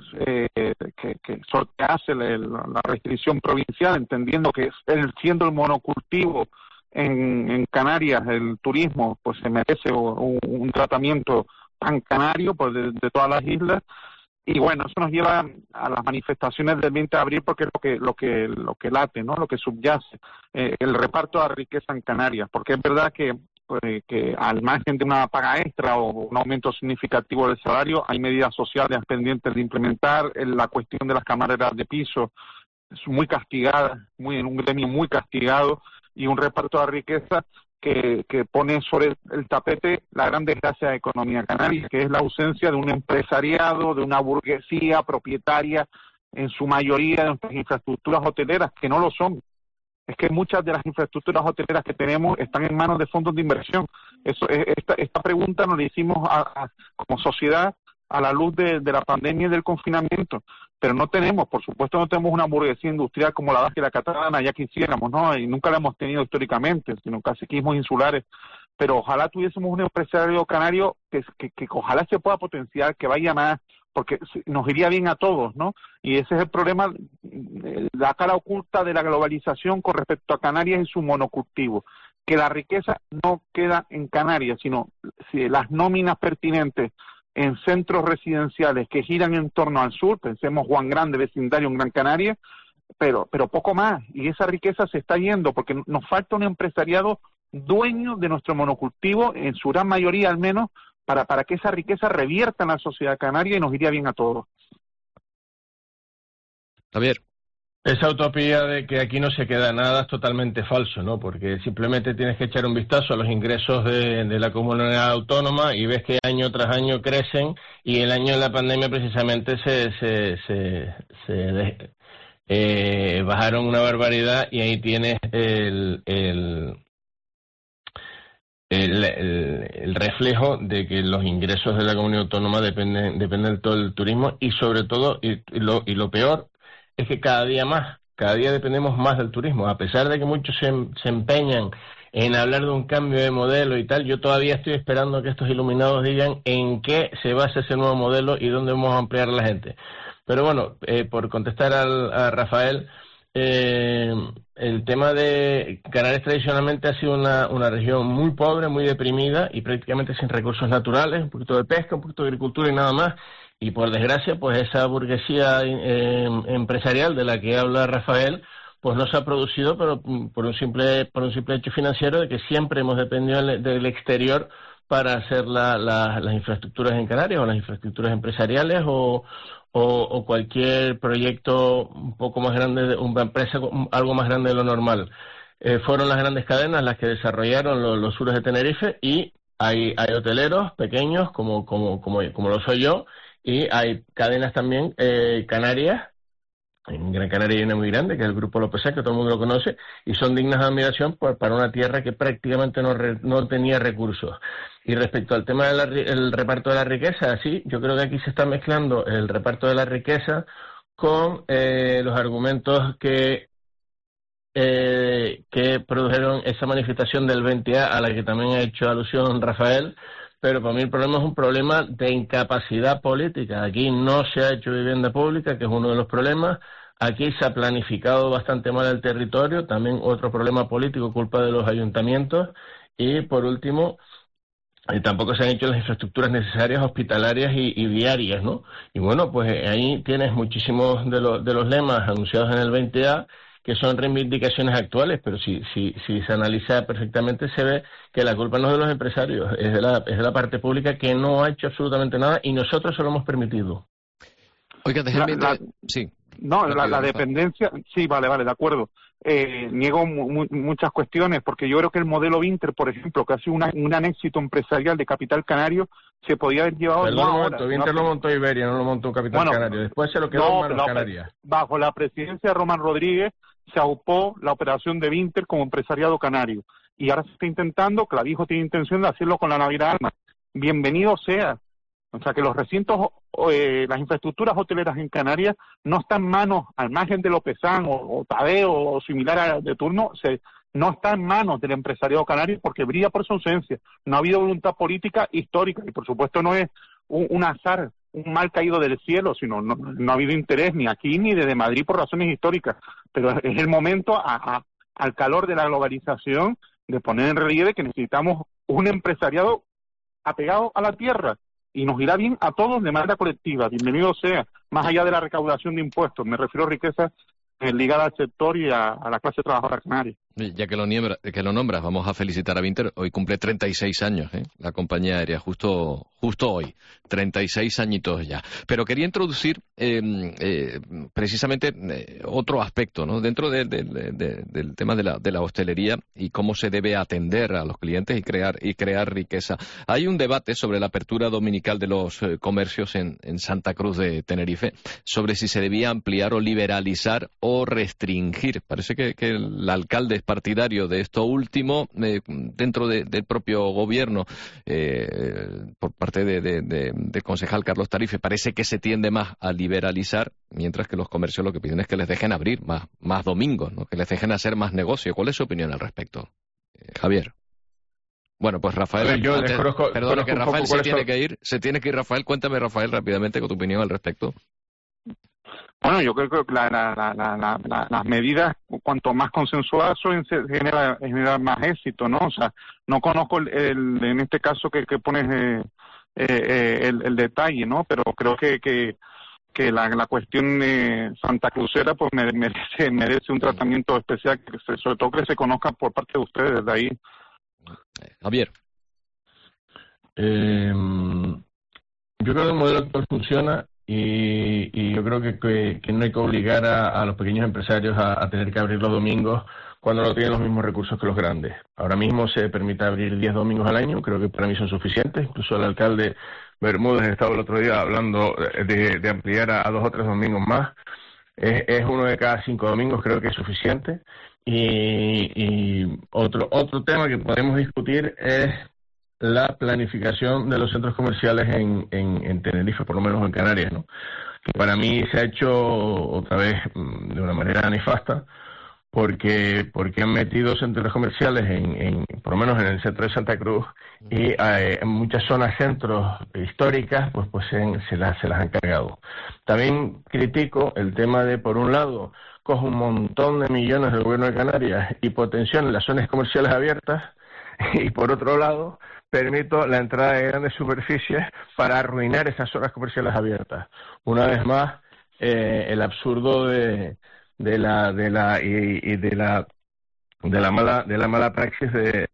Speaker 20: sortease la restricción provincial, entendiendo que siendo el monocultivo en Canarias, el turismo pues se merece un tratamiento pan canario pues, de todas las islas. Y bueno, eso nos lleva a las manifestaciones del 20 de abril porque es lo que late, ¿no? Lo que subyace, el reparto de la riqueza en Canarias, porque es verdad que al margen de una paga extra o un aumento significativo del salario, hay medidas sociales pendientes de implementar. La cuestión de las camareras de piso es muy castigada, en un gremio muy castigado, y un reparto de la riqueza que pone sobre el tapete la gran desgracia de la economía canaria, que es la ausencia de un empresariado, de una burguesía propietaria en su mayoría de nuestras infraestructuras hoteleras, que no lo son. Es que muchas de las infraestructuras hoteleras que tenemos están en manos de fondos de inversión. Esta pregunta nos la hicimos como sociedad a la luz de la pandemia y del confinamiento. Pero no tenemos, por supuesto, no tenemos una burguesía industrial como la vasca y la catalana, ya quisiéramos, ¿no? Y nunca la hemos tenido históricamente, sino caciquismos insulares. Pero ojalá tuviésemos un empresario canario que ojalá se pueda potenciar, que vaya más, porque nos iría bien a todos, ¿no? Y ese es el problema, la cara oculta de la globalización con respecto a Canarias y su monocultivo, que la riqueza no queda en Canarias, sino si las nóminas pertinentes en centros residenciales que giran en torno al sur, pensemos Juan Grande, vecindario en Gran Canaria, pero poco más, y esa riqueza se está yendo, porque nos falta un empresariado dueño de nuestro monocultivo, en su gran mayoría al menos, para que esa riqueza revierta en la sociedad canaria y nos iría bien a todos.
Speaker 2: Javier.
Speaker 19: Esa utopía de que aquí no se queda nada es totalmente falso, ¿no? Porque simplemente tienes que echar un vistazo a los ingresos de la comunidad autónoma y ves que año tras año crecen, y el año de la pandemia precisamente bajaron una barbaridad, y ahí tienes el reflejo de que los ingresos de la comunidad autónoma dependen de todo el turismo, y sobre todo, y lo peor es que cada día dependemos más del turismo. A pesar de que muchos se empeñan en hablar de un cambio de modelo y tal, yo todavía estoy esperando que estos iluminados digan en qué se basa ese nuevo modelo y dónde vamos a ampliar a la gente. Pero bueno, por contestar a Rafael, el tema de Canarias tradicionalmente ha sido una región muy pobre, muy deprimida y prácticamente sin recursos naturales, un poquito de pesca, un poquito de agricultura y nada más. Y por desgracia, pues esa burguesía empresarial de la que habla Rafael, pues no se ha producido, pero por un simple hecho financiero de que siempre hemos dependido del exterior para hacer las infraestructuras en Canarias, o las infraestructuras empresariales, o cualquier proyecto un poco más grande, una empresa algo más grande de lo normal. Fueron las grandes cadenas las que desarrollaron los suros de Tenerife, y hay hoteleros pequeños como lo soy yo, y hay cadenas también canarias. En Gran Canaria hay una muy grande, que es el Grupo López, que todo el mundo lo conoce, y son dignas de admiración para una tierra que prácticamente no tenía recursos. Y respecto al tema del reparto de la riqueza, sí, yo creo que aquí se está mezclando el reparto de la riqueza con los argumentos que produjeron esa manifestación del 20A, a la que también ha hecho alusión Rafael. Pero para mí el problema es un problema de incapacidad política. Aquí no se ha hecho vivienda pública, que es uno de los problemas. Aquí se ha planificado bastante mal el territorio, también otro problema político, culpa de los ayuntamientos. Y por último, tampoco se han hecho las infraestructuras necesarias hospitalarias y viarias, ¿no? Y bueno, pues ahí tienes muchísimos de los lemas anunciados en el 20A, que son reivindicaciones actuales, pero si se analiza perfectamente se ve que la culpa no es de los empresarios, es de la parte pública, que no ha hecho absolutamente nada, y nosotros se lo hemos permitido.
Speaker 2: Oiga, déjame... Sí.
Speaker 20: No, la dependencia... Sí, vale, de acuerdo. Niego muchas cuestiones, porque yo creo que el modelo Vinter, por ejemplo, que ha sido un gran éxito empresarial de Capital Canario, se podía haber llevado...
Speaker 19: Vinter lo montó Iberia, no lo montó Capital Canario. Después se lo quedó en Canarias.
Speaker 20: Bajo la presidencia de Román Rodríguez se aupó la operación de Vinter como empresariado canario. Y ahora se está intentando, Clavijo tiene intención de hacerlo con la Navidad Alma. Bienvenido sea. O sea, que los recintos, las infraestructuras hoteleras en Canarias no están en manos, al margen de Lopezán o Tadeo o similar de turno, no está en manos del empresariado canario, porque brilla por su ausencia. No ha habido voluntad política histórica, y por supuesto no es un azar, un mal caído del cielo, sino no ha habido interés ni aquí ni desde Madrid por razones históricas. Pero es el momento, al calor de la globalización, de poner en relieve que necesitamos un empresariado apegado a la tierra, y nos irá bien a todos de manera colectiva. Bienvenido sea, más allá de la recaudación de impuestos, me refiero a riqueza ligada al sector y a la clase trabajadora canaria.
Speaker 2: Ya que lo nombras, vamos a felicitar a Vinter. Hoy cumple 36 años, la compañía aérea, justo hoy, 36 añitos ya. Pero quería introducir precisamente otro aspecto, ¿no? Dentro del tema de la hostelería y cómo se debe atender a los clientes y crear riqueza. Hay un debate sobre la apertura dominical de los comercios en Santa Cruz de Tenerife, sobre si se debía ampliar o liberalizar o restringir. Parece que el alcalde es partidario de esto último, dentro del propio gobierno, por parte usted de concejal, Carlos Tarife, parece que se tiende más a liberalizar, mientras que los comercios lo que piden es que les dejen abrir más domingos, ¿no? Que les dejen hacer más negocio. ¿Cuál es su opinión al respecto, Javier? Bueno, pues Rafael, perdona que Rafael se tiene que ir, Rafael. Cuéntame, Rafael, rápidamente con tu opinión al respecto.
Speaker 20: Bueno, yo creo que las medidas, cuanto más consensuadas son, genera más éxito, ¿no? O sea, no conozco en este caso que pones el detalle, ¿no? Pero creo que la cuestión Santa Crucera pues merece un tratamiento especial, sobre todo que se conozca por parte de ustedes desde ahí.
Speaker 2: Javier.
Speaker 19: Yo creo que el modelo actual funciona y yo creo que no hay que obligar a los pequeños empresarios a tener que abrir los domingos cuando no tienen los mismos recursos que los grandes. Ahora mismo se permite abrir 10 domingos al año, creo que para mí son suficientes. Incluso el alcalde Bermúdez estaba el otro día hablando de ampliar a 2 o 3 domingos más. Es uno de cada 5 domingos, creo que es suficiente. Y otro tema que podemos discutir es la planificación de los centros comerciales en Tenerife, por lo menos en Canarias, ¿no? Que para mí se ha hecho otra vez de una manera nefasta, porque han metido centros comerciales por lo menos en el centro de Santa Cruz, y en muchas zonas centros históricas pues se las han cargado. También critico el tema de, por un lado, coge un montón de millones del gobierno de Canarias y potenciona las zonas comerciales abiertas, y por otro lado permito la entrada de grandes superficies para arruinar esas zonas comerciales abiertas. Una vez más, el absurdo de la mala praxis de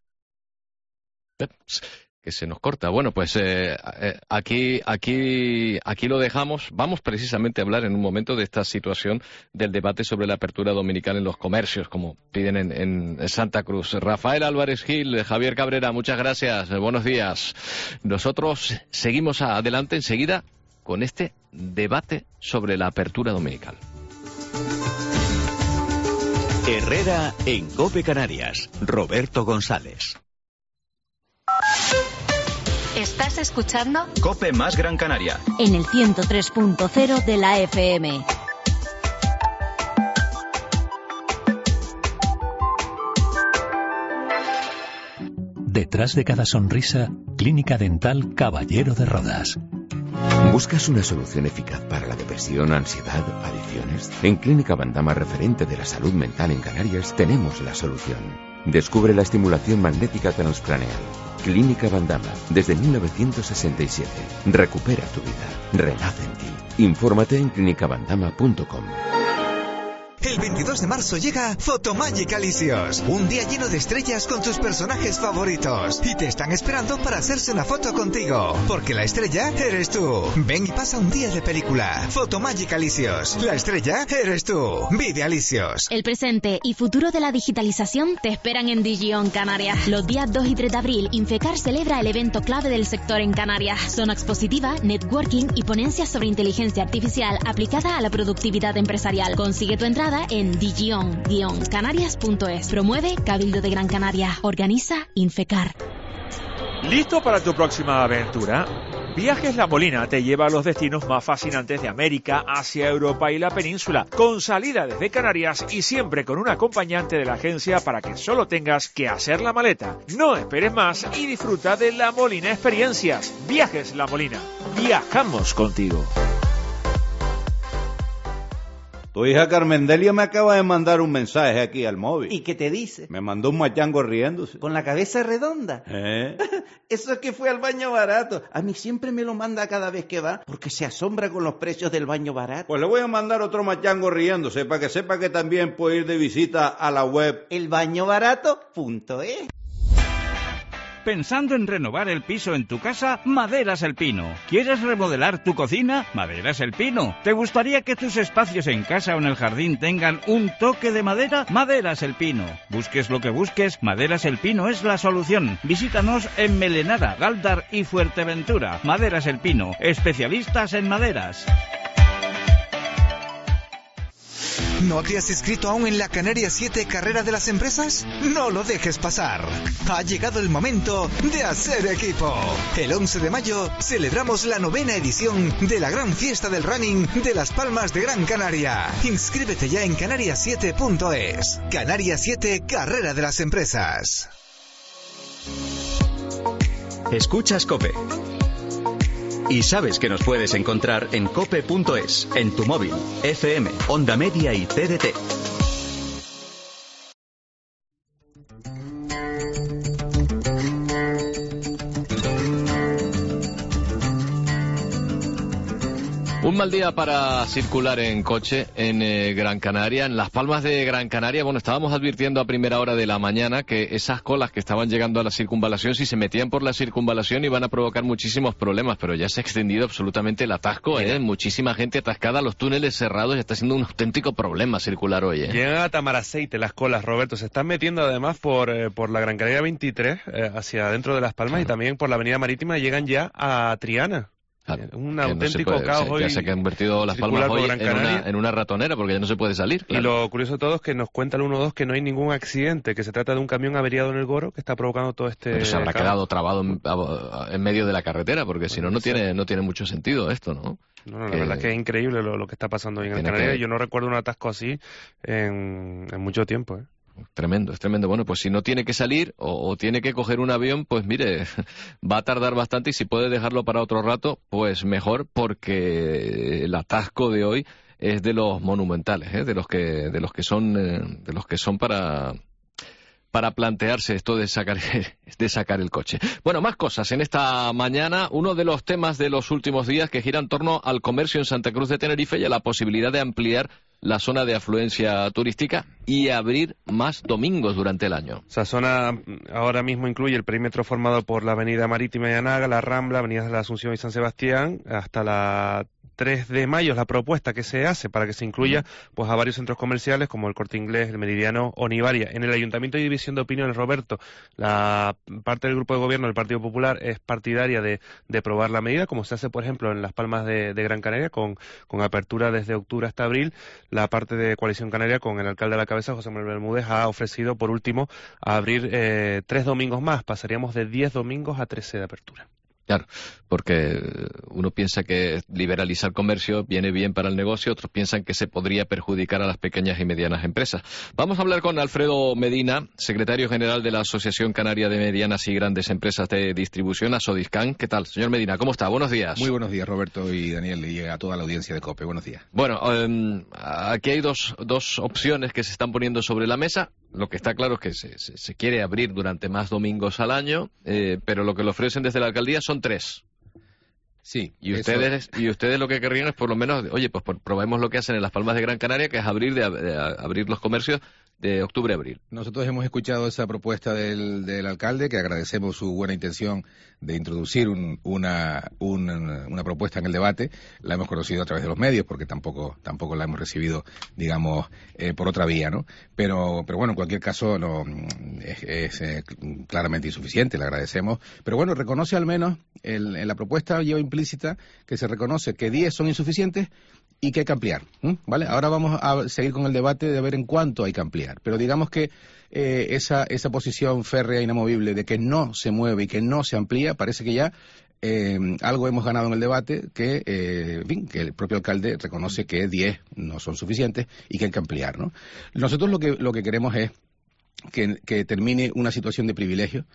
Speaker 2: que se nos corta. Bueno, pues aquí lo dejamos. Vamos precisamente a hablar en un momento de esta situación del debate sobre la apertura dominical en los comercios, como piden en Santa Cruz. Rafael Álvarez Gil, Javier Cabrera, muchas gracias. Buenos días. Nosotros seguimos adelante enseguida con este debate sobre la apertura dominical.
Speaker 3: Herrera en COPE Canarias. Roberto González.
Speaker 4: ¿Estás escuchando?
Speaker 3: COPE más Gran Canaria.
Speaker 4: En el 103.0 de la FM.
Speaker 6: Detrás de cada sonrisa, Clínica Dental Caballero de Rodas.
Speaker 21: ¿Buscas una solución eficaz para la depresión, ansiedad, adicciones? En Clínica Bandama, referente de la salud mental en Canarias, tenemos la solución. Descubre la estimulación magnética transcraneal. Clínica Bandama, desde 1967. Recupera tu vida. Renace en ti. Infórmate en clinicabandama.com.
Speaker 12: El 22 de marzo llega Photomagic Alicios, un día lleno de estrellas con tus personajes favoritos, y te están esperando para hacerse una foto contigo, porque la estrella eres tú. Ven y pasa un día de película. Photomagic Alicios, la estrella eres tú. Vive Alicios.
Speaker 11: El presente y futuro de la digitalización te esperan en Digion Canarias. Los días 2 y 3 de abril, Infecar celebra el evento clave del sector en Canarias. Zona expositiva, networking y ponencias sobre inteligencia artificial aplicada a la productividad empresarial. Consigue tu entrada en digion-canarias.es. Promueve Cabildo de Gran Canaria. Organiza Infecar.
Speaker 9: ¿Listo para tu próxima aventura? Viajes La Molina te lleva a los destinos más fascinantes de América, Asia, Europa y la península, con salida desde Canarias y siempre con un acompañante de la agencia para que solo tengas que hacer la maleta. No esperes más y disfruta de La Molina Experiencias. Viajes La Molina. Viajamos contigo.
Speaker 22: Tu hija Carmendelia me acaba de mandar un mensaje aquí al móvil.
Speaker 23: ¿Y qué te dice?
Speaker 22: Me mandó un machango riéndose.
Speaker 23: ¿Con la cabeza redonda? Eso es que fue al baño barato. A mí siempre me lo manda cada vez que va, porque se asombra con los precios del baño barato.
Speaker 22: Pues le voy a mandar otro machango riéndose, para que sepa que también puede ir de visita a la web
Speaker 23: elbañobarato.es.
Speaker 24: Pensando en renovar el piso en tu casa, Maderas El Pino. ¿Quieres remodelar tu cocina? Maderas El Pino. ¿Te gustaría que tus espacios en casa o en el jardín tengan un toque de madera? Maderas El Pino. Busques lo que busques, Maderas El Pino es la solución. Visítanos en Melenara, Galdar y Fuerteventura. Maderas El Pino, especialistas en maderas.
Speaker 12: ¿No te has inscrito aún en la Canarias 7 Carrera de las Empresas? No lo dejes pasar. Ha llegado el momento de hacer equipo. El 11 de mayo celebramos la 9ª edición de la gran fiesta del running de Las Palmas de Gran Canaria. Inscríbete ya en canarias7.es. Canarias 7 Carrera de las Empresas.
Speaker 3: Escuchas COPE. Y sabes que nos puedes encontrar en cope.es, en tu móvil, FM, Onda Media y TDT.
Speaker 2: Un mal día para circular en coche en Gran Canaria, en Las Palmas de Gran Canaria. Bueno, estábamos advirtiendo a primera hora de la mañana que esas colas que estaban llegando a la circunvalación, si se metían por la circunvalación, iban a provocar muchísimos problemas, pero ya se ha extendido absolutamente el atasco, muchísima gente atascada, los túneles cerrados, y está siendo un auténtico problema circular hoy.
Speaker 13: Llegan a Tamaraceite las colas, Roberto, se están metiendo además por la Gran Canaria 23 hacia adentro de Las Palmas y también por la Avenida Marítima, llegan ya a Triana.
Speaker 2: Claro,
Speaker 13: un auténtico caos hoy.
Speaker 2: Ya se ha convertido Las Palmas hoy en una ratonera porque ya no se puede salir. Claro.
Speaker 13: Y lo curioso de todo es que nos cuenta el 112 que no hay ningún accidente, que se trata de un camión averiado en el Goro que está provocando todo este...
Speaker 2: Pero se habrá quedado trabado en medio de la carretera, porque si no, no tiene mucho sentido esto, ¿no?
Speaker 13: No, la verdad es que es increíble lo que está pasando hoy en Gran Canaria. Yo no recuerdo un atasco así en mucho tiempo,
Speaker 2: Tremendo, es tremendo. Bueno, pues si no tiene que salir o tiene que coger un avión, pues mire, va a tardar bastante, y si puede dejarlo para otro rato, pues mejor, porque el atasco de hoy es de los monumentales, de los que son para plantearse esto de sacar el coche. Bueno, más cosas en esta mañana. Uno de los temas de los últimos días que gira en torno al comercio en Santa Cruz de Tenerife y a la posibilidad de ampliar la zona de afluencia turística y abrir más domingos durante el año.
Speaker 13: Esa zona ahora mismo incluye el perímetro formado por la Avenida Marítima y Anaga, la Rambla, Avenida de la Asunción y San Sebastián, hasta la 3 de mayo es la propuesta que se hace para que se incluya pues a varios centros comerciales como el Corte Inglés, el Meridiano o Nivaria. En el Ayuntamiento hay división de opiniones, Roberto. La parte del grupo de gobierno del Partido Popular es partidaria de aprobar la medida, como se hace, por ejemplo, en Las Palmas de Gran Canaria, con apertura desde octubre hasta abril. La parte de Coalición Canaria, con el alcalde a la cabeza, José Manuel Bermúdez, ha ofrecido, por último, a abrir 3 domingos más. Pasaríamos de 10 domingos a 13 de apertura.
Speaker 2: Claro, porque uno piensa que liberalizar comercio viene bien para el negocio, otros piensan que se podría perjudicar a las pequeñas y medianas empresas. Vamos a hablar con Alfredo Medina, secretario general de la Asociación Canaria de Medianas y Grandes Empresas de Distribución, ASODISCAN. ¿Qué tal, señor Medina? ¿Cómo está? Buenos días.
Speaker 5: Muy buenos días, Roberto y Daniel, y a toda la audiencia de COPE. Buenos días.
Speaker 2: Bueno, aquí hay dos opciones que se están poniendo sobre la mesa. Lo que está claro es que se quiere abrir durante más domingos al año, pero lo que le ofrecen desde la alcaldía son 3.
Speaker 5: Sí.
Speaker 2: Y ustedes lo que querrían es por lo menos, oye, pues probemos lo que hacen en Las Palmas de Gran Canaria, que es abrir los comercios de octubre a abril.
Speaker 5: Nosotros hemos escuchado esa propuesta del alcalde, que agradecemos su buena intención de introducir una propuesta en el debate. La hemos conocido a través de los medios, porque tampoco la hemos recibido, digamos, por otra vía, ¿no? Pero bueno, en cualquier caso es claramente insuficiente, le agradecemos. Pero bueno, reconoce al menos, en la propuesta lleva implícita que se reconoce que 10 son insuficientes y que hay que ampliar, ¿vale? Ahora vamos a seguir con el debate de ver en cuánto hay que ampliar, pero digamos que esa posición férrea e inamovible de que no se mueve y que no se amplía, parece que ya algo hemos ganado en el debate, que el propio alcalde reconoce que 10 no son suficientes y que hay que ampliar, ¿no? Nosotros lo que queremos es que termine una situación de privilegio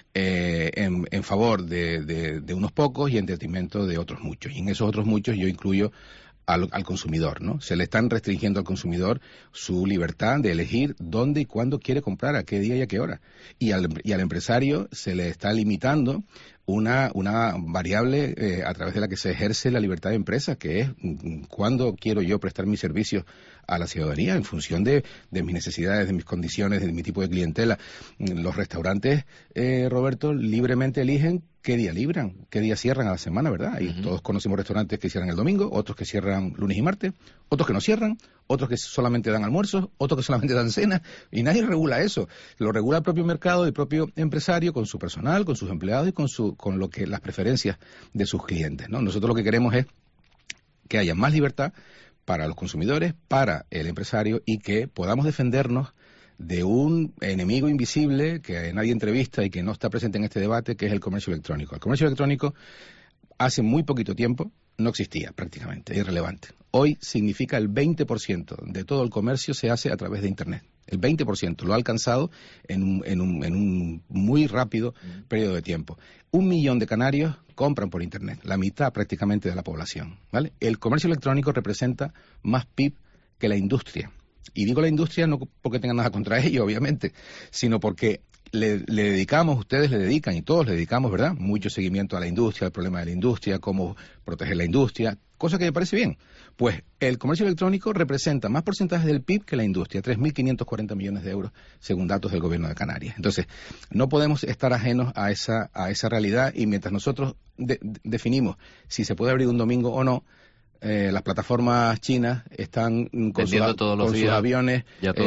Speaker 5: en favor de unos pocos y en detrimento de otros muchos. Y en esos otros muchos yo incluyo al consumidor, ¿no? Se le están restringiendo al consumidor su libertad de elegir dónde y cuándo quiere comprar, a qué día y a qué hora. Y al empresario se le está limitando una variable a través de la que se ejerce la libertad de empresa, que es cuándo quiero yo prestar mis servicios a la ciudadanía en función de mis necesidades, de mis condiciones, de mi tipo de clientela. Los restaurantes, Roberto, libremente eligen qué día libran, qué día cierran a la semana, ¿verdad? Y todos conocemos restaurantes que cierran el domingo, otros que cierran lunes y martes, otros que no cierran, otros que solamente dan almuerzos, otros que solamente dan cenas, y nadie regula eso. Lo regula el propio mercado, el propio empresario, con su personal, con sus empleados y con las preferencias de sus clientes, ¿no? Nosotros lo que queremos es que haya más libertad, para los consumidores, para el empresario, y que podamos defendernos de un enemigo invisible que nadie entrevista y que no está presente en este debate, que es el comercio electrónico. El comercio electrónico hace muy poquito tiempo no existía prácticamente, es irrelevante. Hoy significa el 20% de todo el comercio se hace a través de Internet. El 20% lo ha alcanzado en un muy rápido periodo de tiempo. 1 millón de canarios compran por Internet, la mitad prácticamente de la población, ¿vale? El comercio electrónico representa más PIB que la industria. Y digo la industria no porque tengan nada contra ello, obviamente, sino porque le dedicamos, ustedes le dedican y todos le dedicamos, ¿verdad?, mucho seguimiento a la industria, al problema de la industria, cómo proteger la industria, cosa que me parece bien. Pues el comercio electrónico representa más porcentaje del PIB que la industria, 3.540 millones de euros, según datos del Gobierno de Canarias. Entonces, no podemos estar ajenos a esa realidad, y mientras nosotros definimos si se puede abrir un domingo o no, las plataformas chinas están con sus aviones.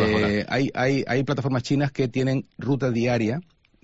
Speaker 5: Hay plataformas chinas que tienen ruta diaria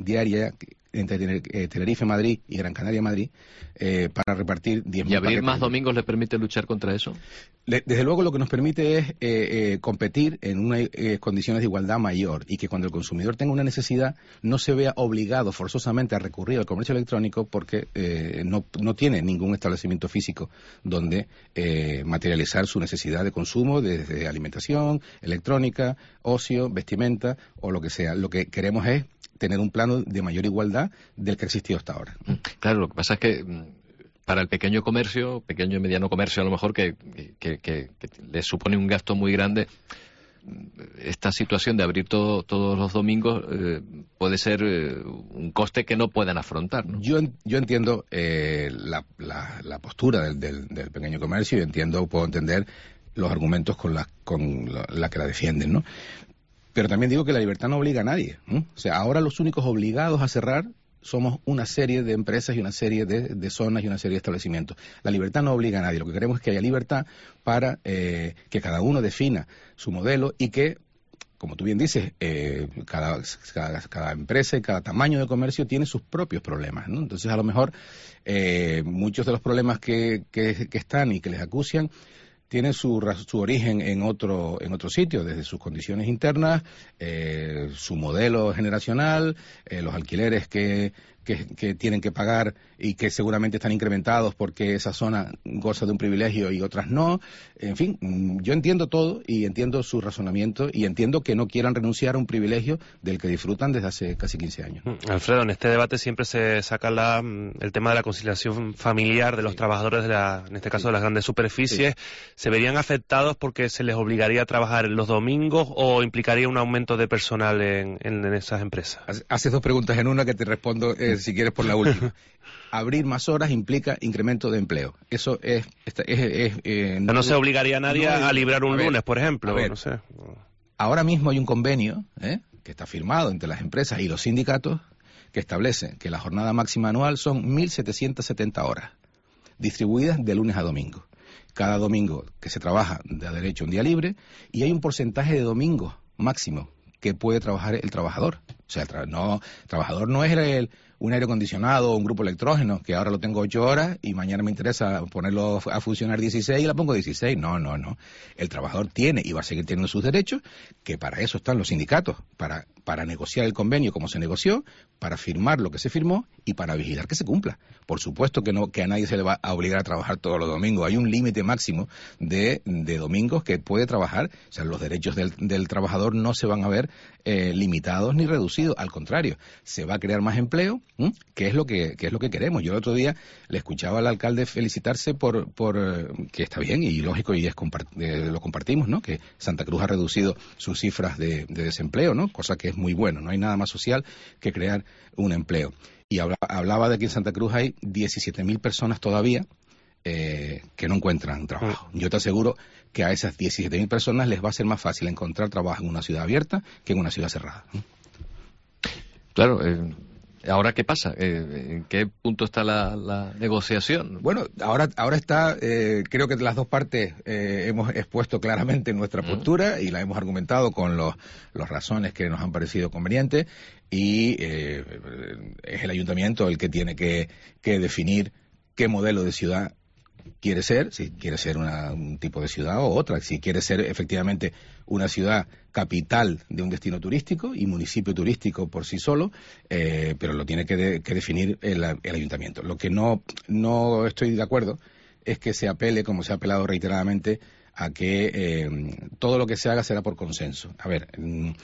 Speaker 5: entre Tenerife-Madrid y Gran Canaria-Madrid para repartir 10.000
Speaker 2: ¿Y abrir más domingos le permite luchar contra eso?
Speaker 5: Desde luego lo que nos permite es competir en unas condiciones de igualdad mayor, y que cuando el consumidor tenga una necesidad no se vea obligado forzosamente a recurrir al comercio electrónico porque no tiene ningún establecimiento físico donde materializar su necesidad de consumo, desde alimentación, electrónica, ocio, vestimenta o lo que sea. Lo que queremos es tener un plano de mayor igualdad del que ha existido hasta ahora.
Speaker 2: Claro, lo que pasa es que para el pequeño comercio, pequeño y mediano comercio a lo mejor, que le supone un gasto muy grande, esta situación de abrir todos los domingos puede ser un coste que no puedan afrontar, ¿no?
Speaker 5: Yo entiendo la postura del pequeño comercio, y puedo entender los argumentos con la que la defienden, ¿no? Pero también digo que la libertad no obliga a nadie, ¿no? O sea, ahora los únicos obligados a cerrar somos una serie de empresas y una serie de zonas y una serie de establecimientos. La libertad no obliga a nadie. Lo que queremos es que haya libertad para que cada uno defina su modelo, y que, como tú bien dices, cada empresa y cada tamaño de comercio tiene sus propios problemas, ¿no? Entonces, a lo mejor, muchos de los problemas que están y que les acucian tienen su origen en otro sitio, desde sus condiciones internas, su modelo generacional, los alquileres que tienen que pagar y que seguramente están incrementados porque esa zona goza de un privilegio y otras no. En fin, yo entiendo todo y entiendo su razonamiento, y entiendo que no quieran renunciar a un privilegio del que disfrutan desde hace casi 15 años.
Speaker 13: Alfredo, en este debate siempre se saca el tema de la conciliación familiar de los trabajadores en este caso de las grandes superficies. Sí. ¿Se verían afectados porque se les obligaría a trabajar los domingos o implicaría un aumento de personal en esas empresas?
Speaker 5: Haces dos preguntas en una que te respondo si quieres por la última. Abrir más horas implica incremento de empleo. Eso
Speaker 13: no se obligaría a nadie a librar un lunes, por ejemplo. No sé.
Speaker 5: Ahora mismo hay un convenio que está firmado entre las empresas y los sindicatos que establece que la jornada máxima anual son 1.770 horas, distribuidas de lunes a domingo. Cada domingo que se trabaja da derecho a un día libre, y hay un porcentaje de domingos máximo que puede trabajar el trabajador. O sea, el trabajador no es un aire acondicionado o un grupo electrógeno, que ahora lo tengo 8 horas y mañana me interesa ponerlo a funcionar 16 y la pongo 16. No. El trabajador tiene y va a seguir teniendo sus derechos, que para eso están los sindicatos, para negociar el convenio como se negoció, para firmar lo que se firmó y para vigilar que se cumpla. Por supuesto que a nadie se le va a obligar a trabajar todos los domingos. Hay un límite máximo de domingos que puede trabajar. O sea, los derechos del trabajador no se van a ver limitados ni reducidos. Al contrario, se va a crear más empleo, que es lo que queremos. Yo el otro día le escuchaba al alcalde felicitarse por que está bien y lógico, y lo compartimos, ¿no? Que Santa Cruz ha reducido sus cifras de desempleo, ¿no? Cosa que es muy bueno. No hay nada más social que crear un empleo. Y hablaba de que en Santa Cruz hay 17.000 personas todavía que no encuentran trabajo. Yo te aseguro que a esas 17.000 personas les va a ser más fácil encontrar trabajo en una ciudad abierta que en una ciudad cerrada.
Speaker 2: Claro. ¿Ahora qué pasa? ¿En qué punto está la negociación?
Speaker 5: Bueno, ahora está, creo que las dos partes hemos expuesto claramente nuestra postura y la hemos argumentado con las razones que nos han parecido convenientes, y es el ayuntamiento el que tiene que definir qué modelo de ciudad quiere ser, si quiere ser un tipo de ciudad o otra, si quiere ser efectivamente una ciudad capital de un destino turístico y municipio turístico por sí solo, pero lo tiene que definir el ayuntamiento. Lo que no estoy de acuerdo es que se apele, como se ha apelado reiteradamente, a que todo lo que se haga será por consenso. A ver,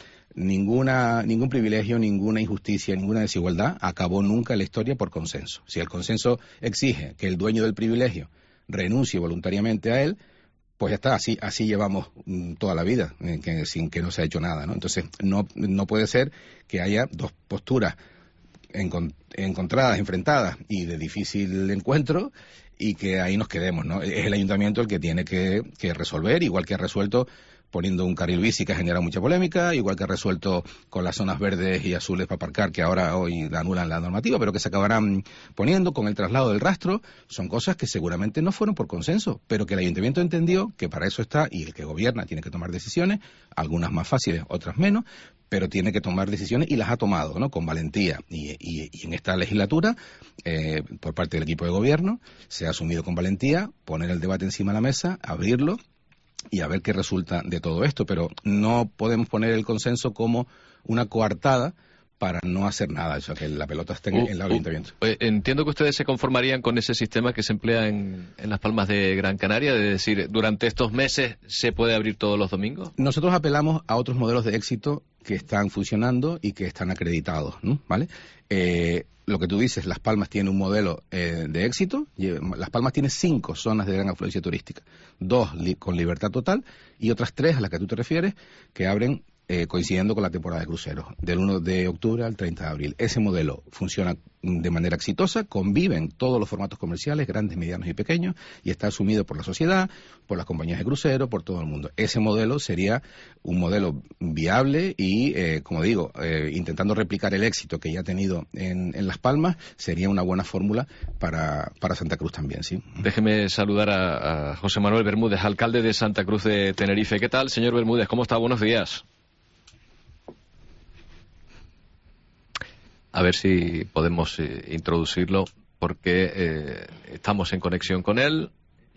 Speaker 5: ningún privilegio, ninguna injusticia, ninguna desigualdad acabó nunca en la historia por consenso. Si el consenso exige que el dueño del privilegio renuncie voluntariamente a él, pues ya está, así llevamos toda la vida, sin que no se ha hecho nada, ¿no? Entonces, no puede ser que haya dos posturas encontradas, enfrentadas y de difícil encuentro, y que ahí nos quedemos, ¿no? Es el ayuntamiento el que tiene que resolver, igual que ha resuelto poniendo un carril bici que ha generado mucha polémica, igual que ha resuelto con las zonas verdes y azules para aparcar, que ahora hoy anulan la normativa, pero que se acabarán poniendo con el traslado del rastro. Son cosas que seguramente no fueron por consenso, pero que el ayuntamiento entendió que para eso está, y el que gobierna tiene que tomar decisiones, algunas más fáciles, otras menos, pero tiene que tomar decisiones y las ha tomado, ¿no? Con valentía. Y en esta legislatura, por parte del equipo de gobierno, se ha asumido con valentía poner el debate encima de la mesa, abrirlo y a ver qué resulta de todo esto. Pero no podemos poner el consenso como una coartada para no hacer nada, o sea, que la pelota esté en el ayuntamiento.
Speaker 2: Entiendo que ustedes se conformarían con ese sistema que se emplea en Las Palmas de Gran Canaria, de decir, durante estos meses se puede abrir todos los domingos.
Speaker 5: Nosotros apelamos a otros modelos de éxito que están funcionando y que están acreditados, ¿no? ¿Vale? Lo que tú dices, Las Palmas tiene un modelo de éxito. Las Palmas tiene 5 zonas de gran afluencia turística, 2 con libertad total y otras 3 a las que tú te refieres que abren coincidiendo con la temporada de cruceros, del 1 de octubre al 30 de abril. Ese modelo funciona de manera exitosa, conviven todos los formatos comerciales, grandes, medianos y pequeños, y está asumido por la sociedad, por las compañías de crucero, por todo el mundo. Ese modelo sería un modelo viable y, como digo, intentando replicar el éxito que ya ha tenido en Las Palmas, sería una buena fórmula para Santa Cruz también, ¿sí?
Speaker 2: Déjeme saludar a José Manuel Bermúdez, alcalde de Santa Cruz de Tenerife. ¿Qué tal, señor Bermúdez? ¿Cómo está? Buenos días. A ver si podemos introducirlo, porque estamos en conexión con él.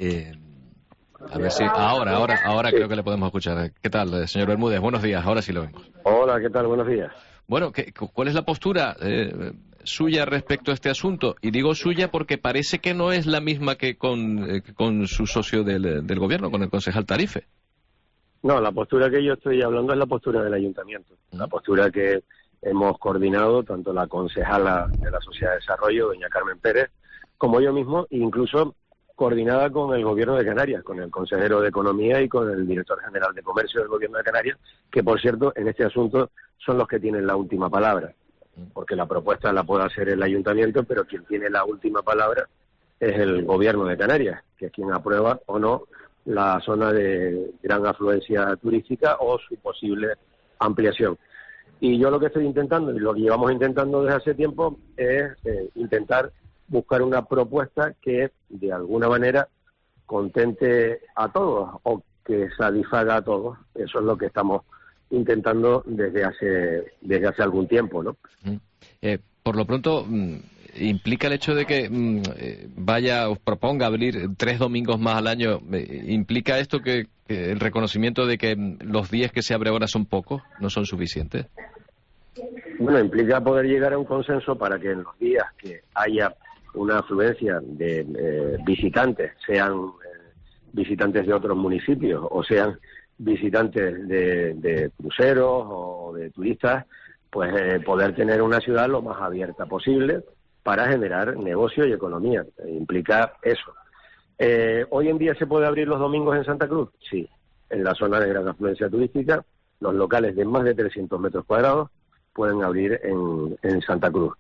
Speaker 2: A ver si ahora creo que le podemos escuchar. ¿Qué tal, señor Bermúdez? Buenos días, ahora sí lo vemos.
Speaker 7: Hola, ¿qué tal? Buenos días.
Speaker 2: Bueno, ¿cuál es la postura suya respecto a este asunto? Y digo suya porque parece que no es la misma que con su socio del gobierno, con el concejal Tarife.
Speaker 7: No, la postura que yo estoy hablando es la postura del ayuntamiento. La postura que hemos coordinado tanto la concejala de la Sociedad de Desarrollo, doña Carmen Pérez, como yo mismo, incluso coordinada con el Gobierno de Canarias, con el consejero de Economía y con el director general de Comercio del Gobierno de Canarias, que, por cierto, en este asunto son los que tienen la última palabra, porque la propuesta la puede hacer el ayuntamiento, pero quien tiene la última palabra es el Gobierno de Canarias, que es quien aprueba o no la zona de gran afluencia turística o su posible ampliación. Y yo lo que estoy intentando, y lo que llevamos intentando desde hace tiempo, es intentar buscar una propuesta que de alguna manera contente a todos o que satisfaga a todos. Eso es lo que estamos intentando desde hace algún tiempo, ¿no?
Speaker 2: Por lo pronto, ¿implica el hecho de que os proponga abrir 3 domingos más al año, implica esto que el reconocimiento de que los días que se abre ahora son pocos, no son suficientes?
Speaker 7: Bueno, implica poder llegar a un consenso para que en los días que haya una afluencia de visitantes, sean visitantes de otros municipios o sean visitantes de cruceros o de turistas, pues poder tener una ciudad lo más abierta posible para generar negocio y economía. Implica eso. ¿Hoy en día se puede abrir los domingos en Santa Cruz? Sí. En la zona de gran afluencia turística, los locales de más de 300 metros cuadrados pueden abrir en Santa Cruz.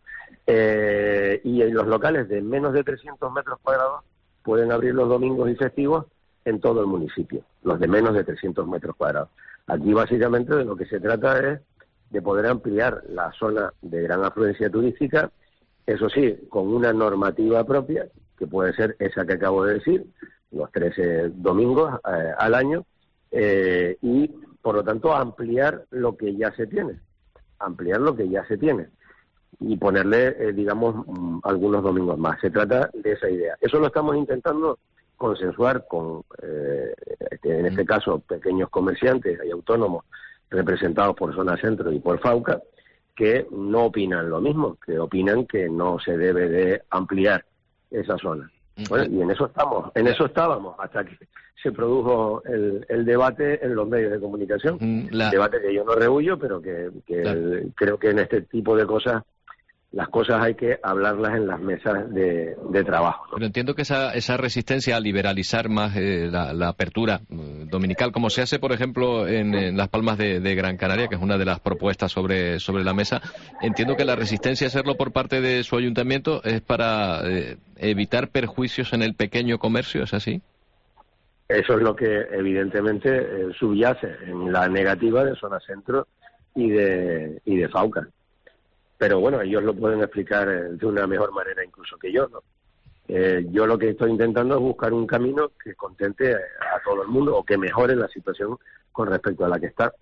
Speaker 7: Y en los locales de menos de 300 metros cuadrados pueden abrir los domingos y festivos en todo el municipio, los de menos de 300 metros cuadrados. Aquí básicamente de lo que se trata es de poder ampliar la zona de gran afluencia turística, eso sí, con una normativa propia, que puede ser esa que acabo de decir, los 13 domingos al año, y por lo tanto ampliar lo que ya se tiene, y ponerle, digamos, algunos domingos más. Se trata de esa idea. Eso lo estamos intentando consensuar con, en este caso, pequeños comerciantes y autónomos representados por Zona Centro y por Fauca, que no opinan lo mismo, que opinan que no se debe de ampliar esa zona. Bueno, y en eso estábamos, hasta que se produjo el debate en los medios de comunicación. Debate que yo no rehuyo, pero que creo que en este tipo de cosas, las cosas hay que hablarlas en las mesas de trabajo, ¿no?
Speaker 2: Pero entiendo que esa resistencia a liberalizar más la apertura dominical, como se hace, por ejemplo, en Las Palmas de Gran Canaria, que es una de las propuestas sobre la mesa, entiendo que la resistencia a hacerlo por parte de su ayuntamiento es para evitar perjuicios en el pequeño comercio, ¿es así?
Speaker 7: Eso es lo que evidentemente subyace en la negativa de Zona Centro y de Fauca. Pero bueno, ellos lo pueden explicar de una mejor manera incluso que yo, ¿no? Yo lo que estoy intentando es buscar un camino que contente a todo el mundo o que mejore la situación con respecto a la que está.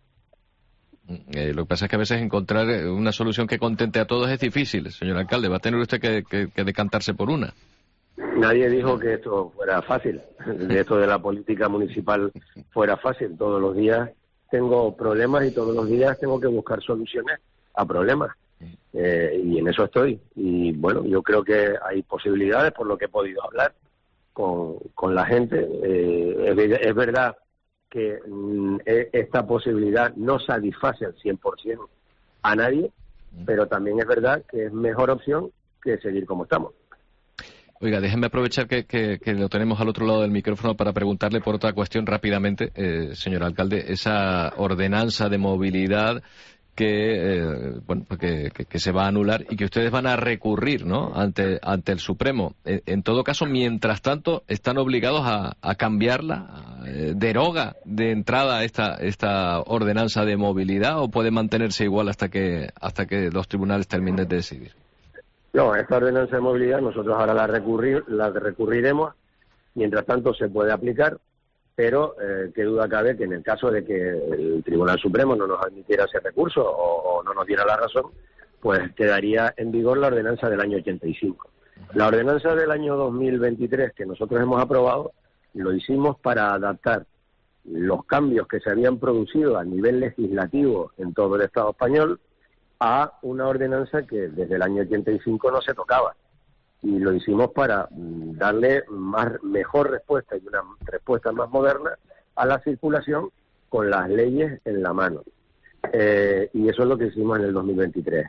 Speaker 2: Lo que pasa es que a veces encontrar una solución que contente a todos es difícil, señor alcalde. Va a tener usted que decantarse por una.
Speaker 7: Nadie dijo que esto fuera fácil, de esto de la política municipal fuera fácil. Todos los días tengo problemas y todos los días tengo que buscar soluciones a problemas. Y en eso estoy. Y bueno, yo creo que hay posibilidades, por lo que he podido hablar con la gente. Es verdad que esta posibilidad no satisface al 100% a nadie, pero también es verdad que es mejor opción que seguir como estamos.
Speaker 2: Oiga, déjenme aprovechar que lo tenemos al otro lado del micrófono para preguntarle por otra cuestión rápidamente, señor alcalde. Esa ordenanza de movilidad que se va a anular y que ustedes van a recurrir, ¿no?, ante el Supremo. En todo caso, mientras tanto, están obligados a cambiarla, deroga de entrada esta ordenanza de movilidad, o puede mantenerse igual hasta que los tribunales terminen de decidir.
Speaker 7: No, esta ordenanza de movilidad nosotros ahora la recurriremos. Mientras tanto se puede aplicar, pero qué duda cabe que en el caso de que el Tribunal Supremo no nos admitiera ese recurso o no nos diera la razón, pues quedaría en vigor la ordenanza del año 85. La ordenanza del año 2023 que nosotros hemos aprobado lo hicimos para adaptar los cambios que se habían producido a nivel legislativo en todo el Estado español a una ordenanza que desde el año 85 no se tocaba. Y lo hicimos para darle mejor respuesta y una respuesta más moderna a la circulación con las leyes en la mano. Y eso es lo que hicimos en el 2023.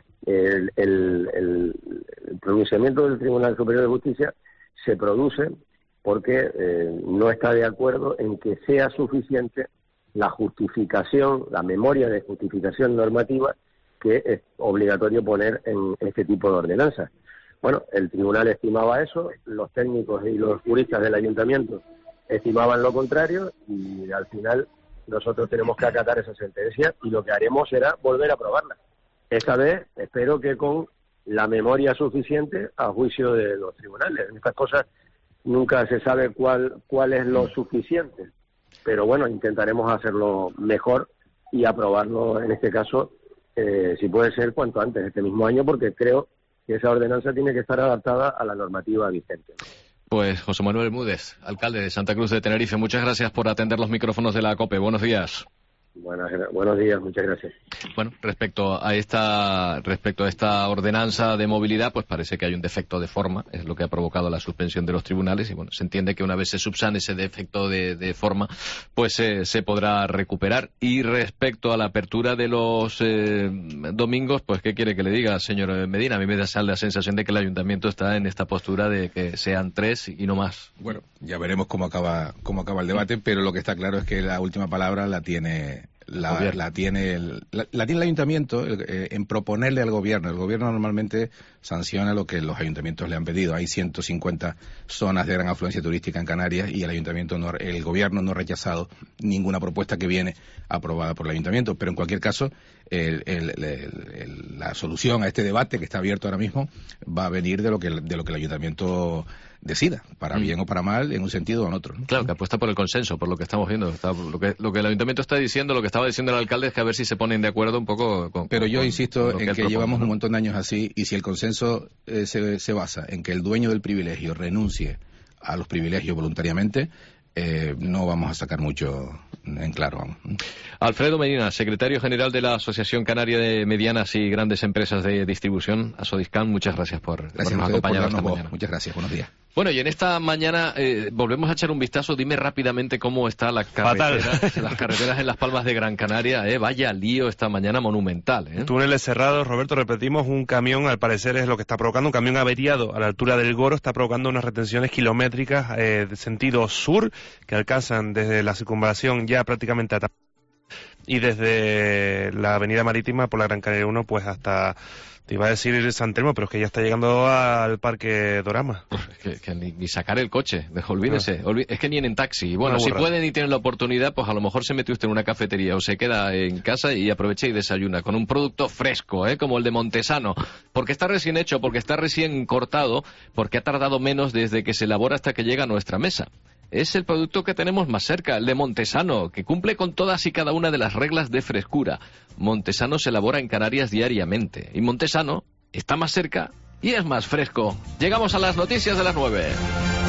Speaker 7: El pronunciamiento del Tribunal Superior de Justicia se produce porque no está de acuerdo en que sea suficiente la justificación, la memoria de justificación normativa que es obligatorio poner en este tipo de ordenanzas. Bueno, el tribunal estimaba eso, los técnicos y los juristas del ayuntamiento estimaban lo contrario y al final nosotros tenemos que acatar esa sentencia y lo que haremos será volver a aprobarla. Esta vez espero que con la memoria suficiente a juicio de los tribunales. En estas cosas nunca se sabe cuál es lo suficiente, pero bueno, intentaremos hacerlo mejor y aprobarlo en este caso, si puede ser cuanto antes, este mismo año, porque creo que esa ordenanza tiene que estar adaptada a la normativa vigente.
Speaker 2: Pues José Manuel Bermúdez, alcalde de Santa Cruz de Tenerife, muchas gracias por atender los micrófonos de la COPE. Buenos días.
Speaker 7: Buenos días, muchas gracias.
Speaker 2: Bueno, respecto a esta ordenanza de movilidad, pues parece que hay un defecto de forma, es lo que ha provocado la suspensión de los tribunales, y bueno, se entiende que una vez se subsane ese defecto de forma, pues se podrá recuperar. Y respecto a la apertura de los domingos, pues ¿qué quiere que le diga, señor Medina? A mí me da la sensación de que el ayuntamiento está en esta postura de que sean 3 y no más.
Speaker 5: Bueno, ya veremos cómo acaba el debate, pero lo que está claro es que la última palabra la tiene el ayuntamiento en proponerle al gobierno. El gobierno normalmente sanciona lo que los ayuntamientos le han pedido. Hay 150 zonas de gran afluencia turística en Canarias y el gobierno no ha rechazado ninguna propuesta que viene aprobada por el ayuntamiento. Pero en cualquier caso, la solución a este debate que está abierto ahora mismo va a venir de lo que el ayuntamiento decida, para bien o para mal, en un sentido o en otro, ¿no?
Speaker 2: Claro, que apuesta por el consenso, por lo que estamos viendo. Lo que el ayuntamiento está diciendo, lo que estaba diciendo el alcalde es que a ver si se ponen de acuerdo un poco con...
Speaker 5: Pero yo insisto en que llevamos un montón de años así, y si el consenso se basa en que el dueño del privilegio renuncie a los privilegios voluntariamente, no vamos a sacar mucho en claro. Vamos.
Speaker 2: Alfredo Medina, secretario general de la Asociación Canaria de Medianas y Grandes Empresas de Distribución, Asodiscan, muchas gracias por acompañarnos esta mañana.
Speaker 5: Muchas gracias, buenos días.
Speaker 2: Bueno, y en esta mañana volvemos a echar un vistazo. Dime rápidamente cómo está la carretera, las carreteras en Las Palmas de Gran Canaria. Vaya lío esta mañana monumental.
Speaker 13: Túneles cerrados, Roberto, repetimos, un camión, al parecer es lo que está provocando, un camión averiado a la altura del Goro, está provocando unas retenciones kilométricas de sentido sur, que alcanzan desde la circunvalación ya prácticamente hasta... y desde la avenida marítima por la Gran Canaria 1 pues hasta... Te iba a decir San Telmo, pero es que ya está llegando al Parque Dorama.
Speaker 2: Que ni sacar el coche, olvídese. Es que ni en taxi. Bueno, si pueden y tienen la oportunidad, pues a lo mejor se mete usted en una cafetería o se queda en casa y aprovecha y desayuna con un producto fresco, como el de Montesano. Porque está recién hecho, porque está recién cortado, porque ha tardado menos desde que se elabora hasta que llega a nuestra mesa. Es el producto que tenemos más cerca, el de Montesano, que cumple con todas y cada una de las reglas de frescura. Montesano se elabora en Canarias diariamente. Y Montesano está más cerca y es más fresco. Llegamos a las noticias de las 9.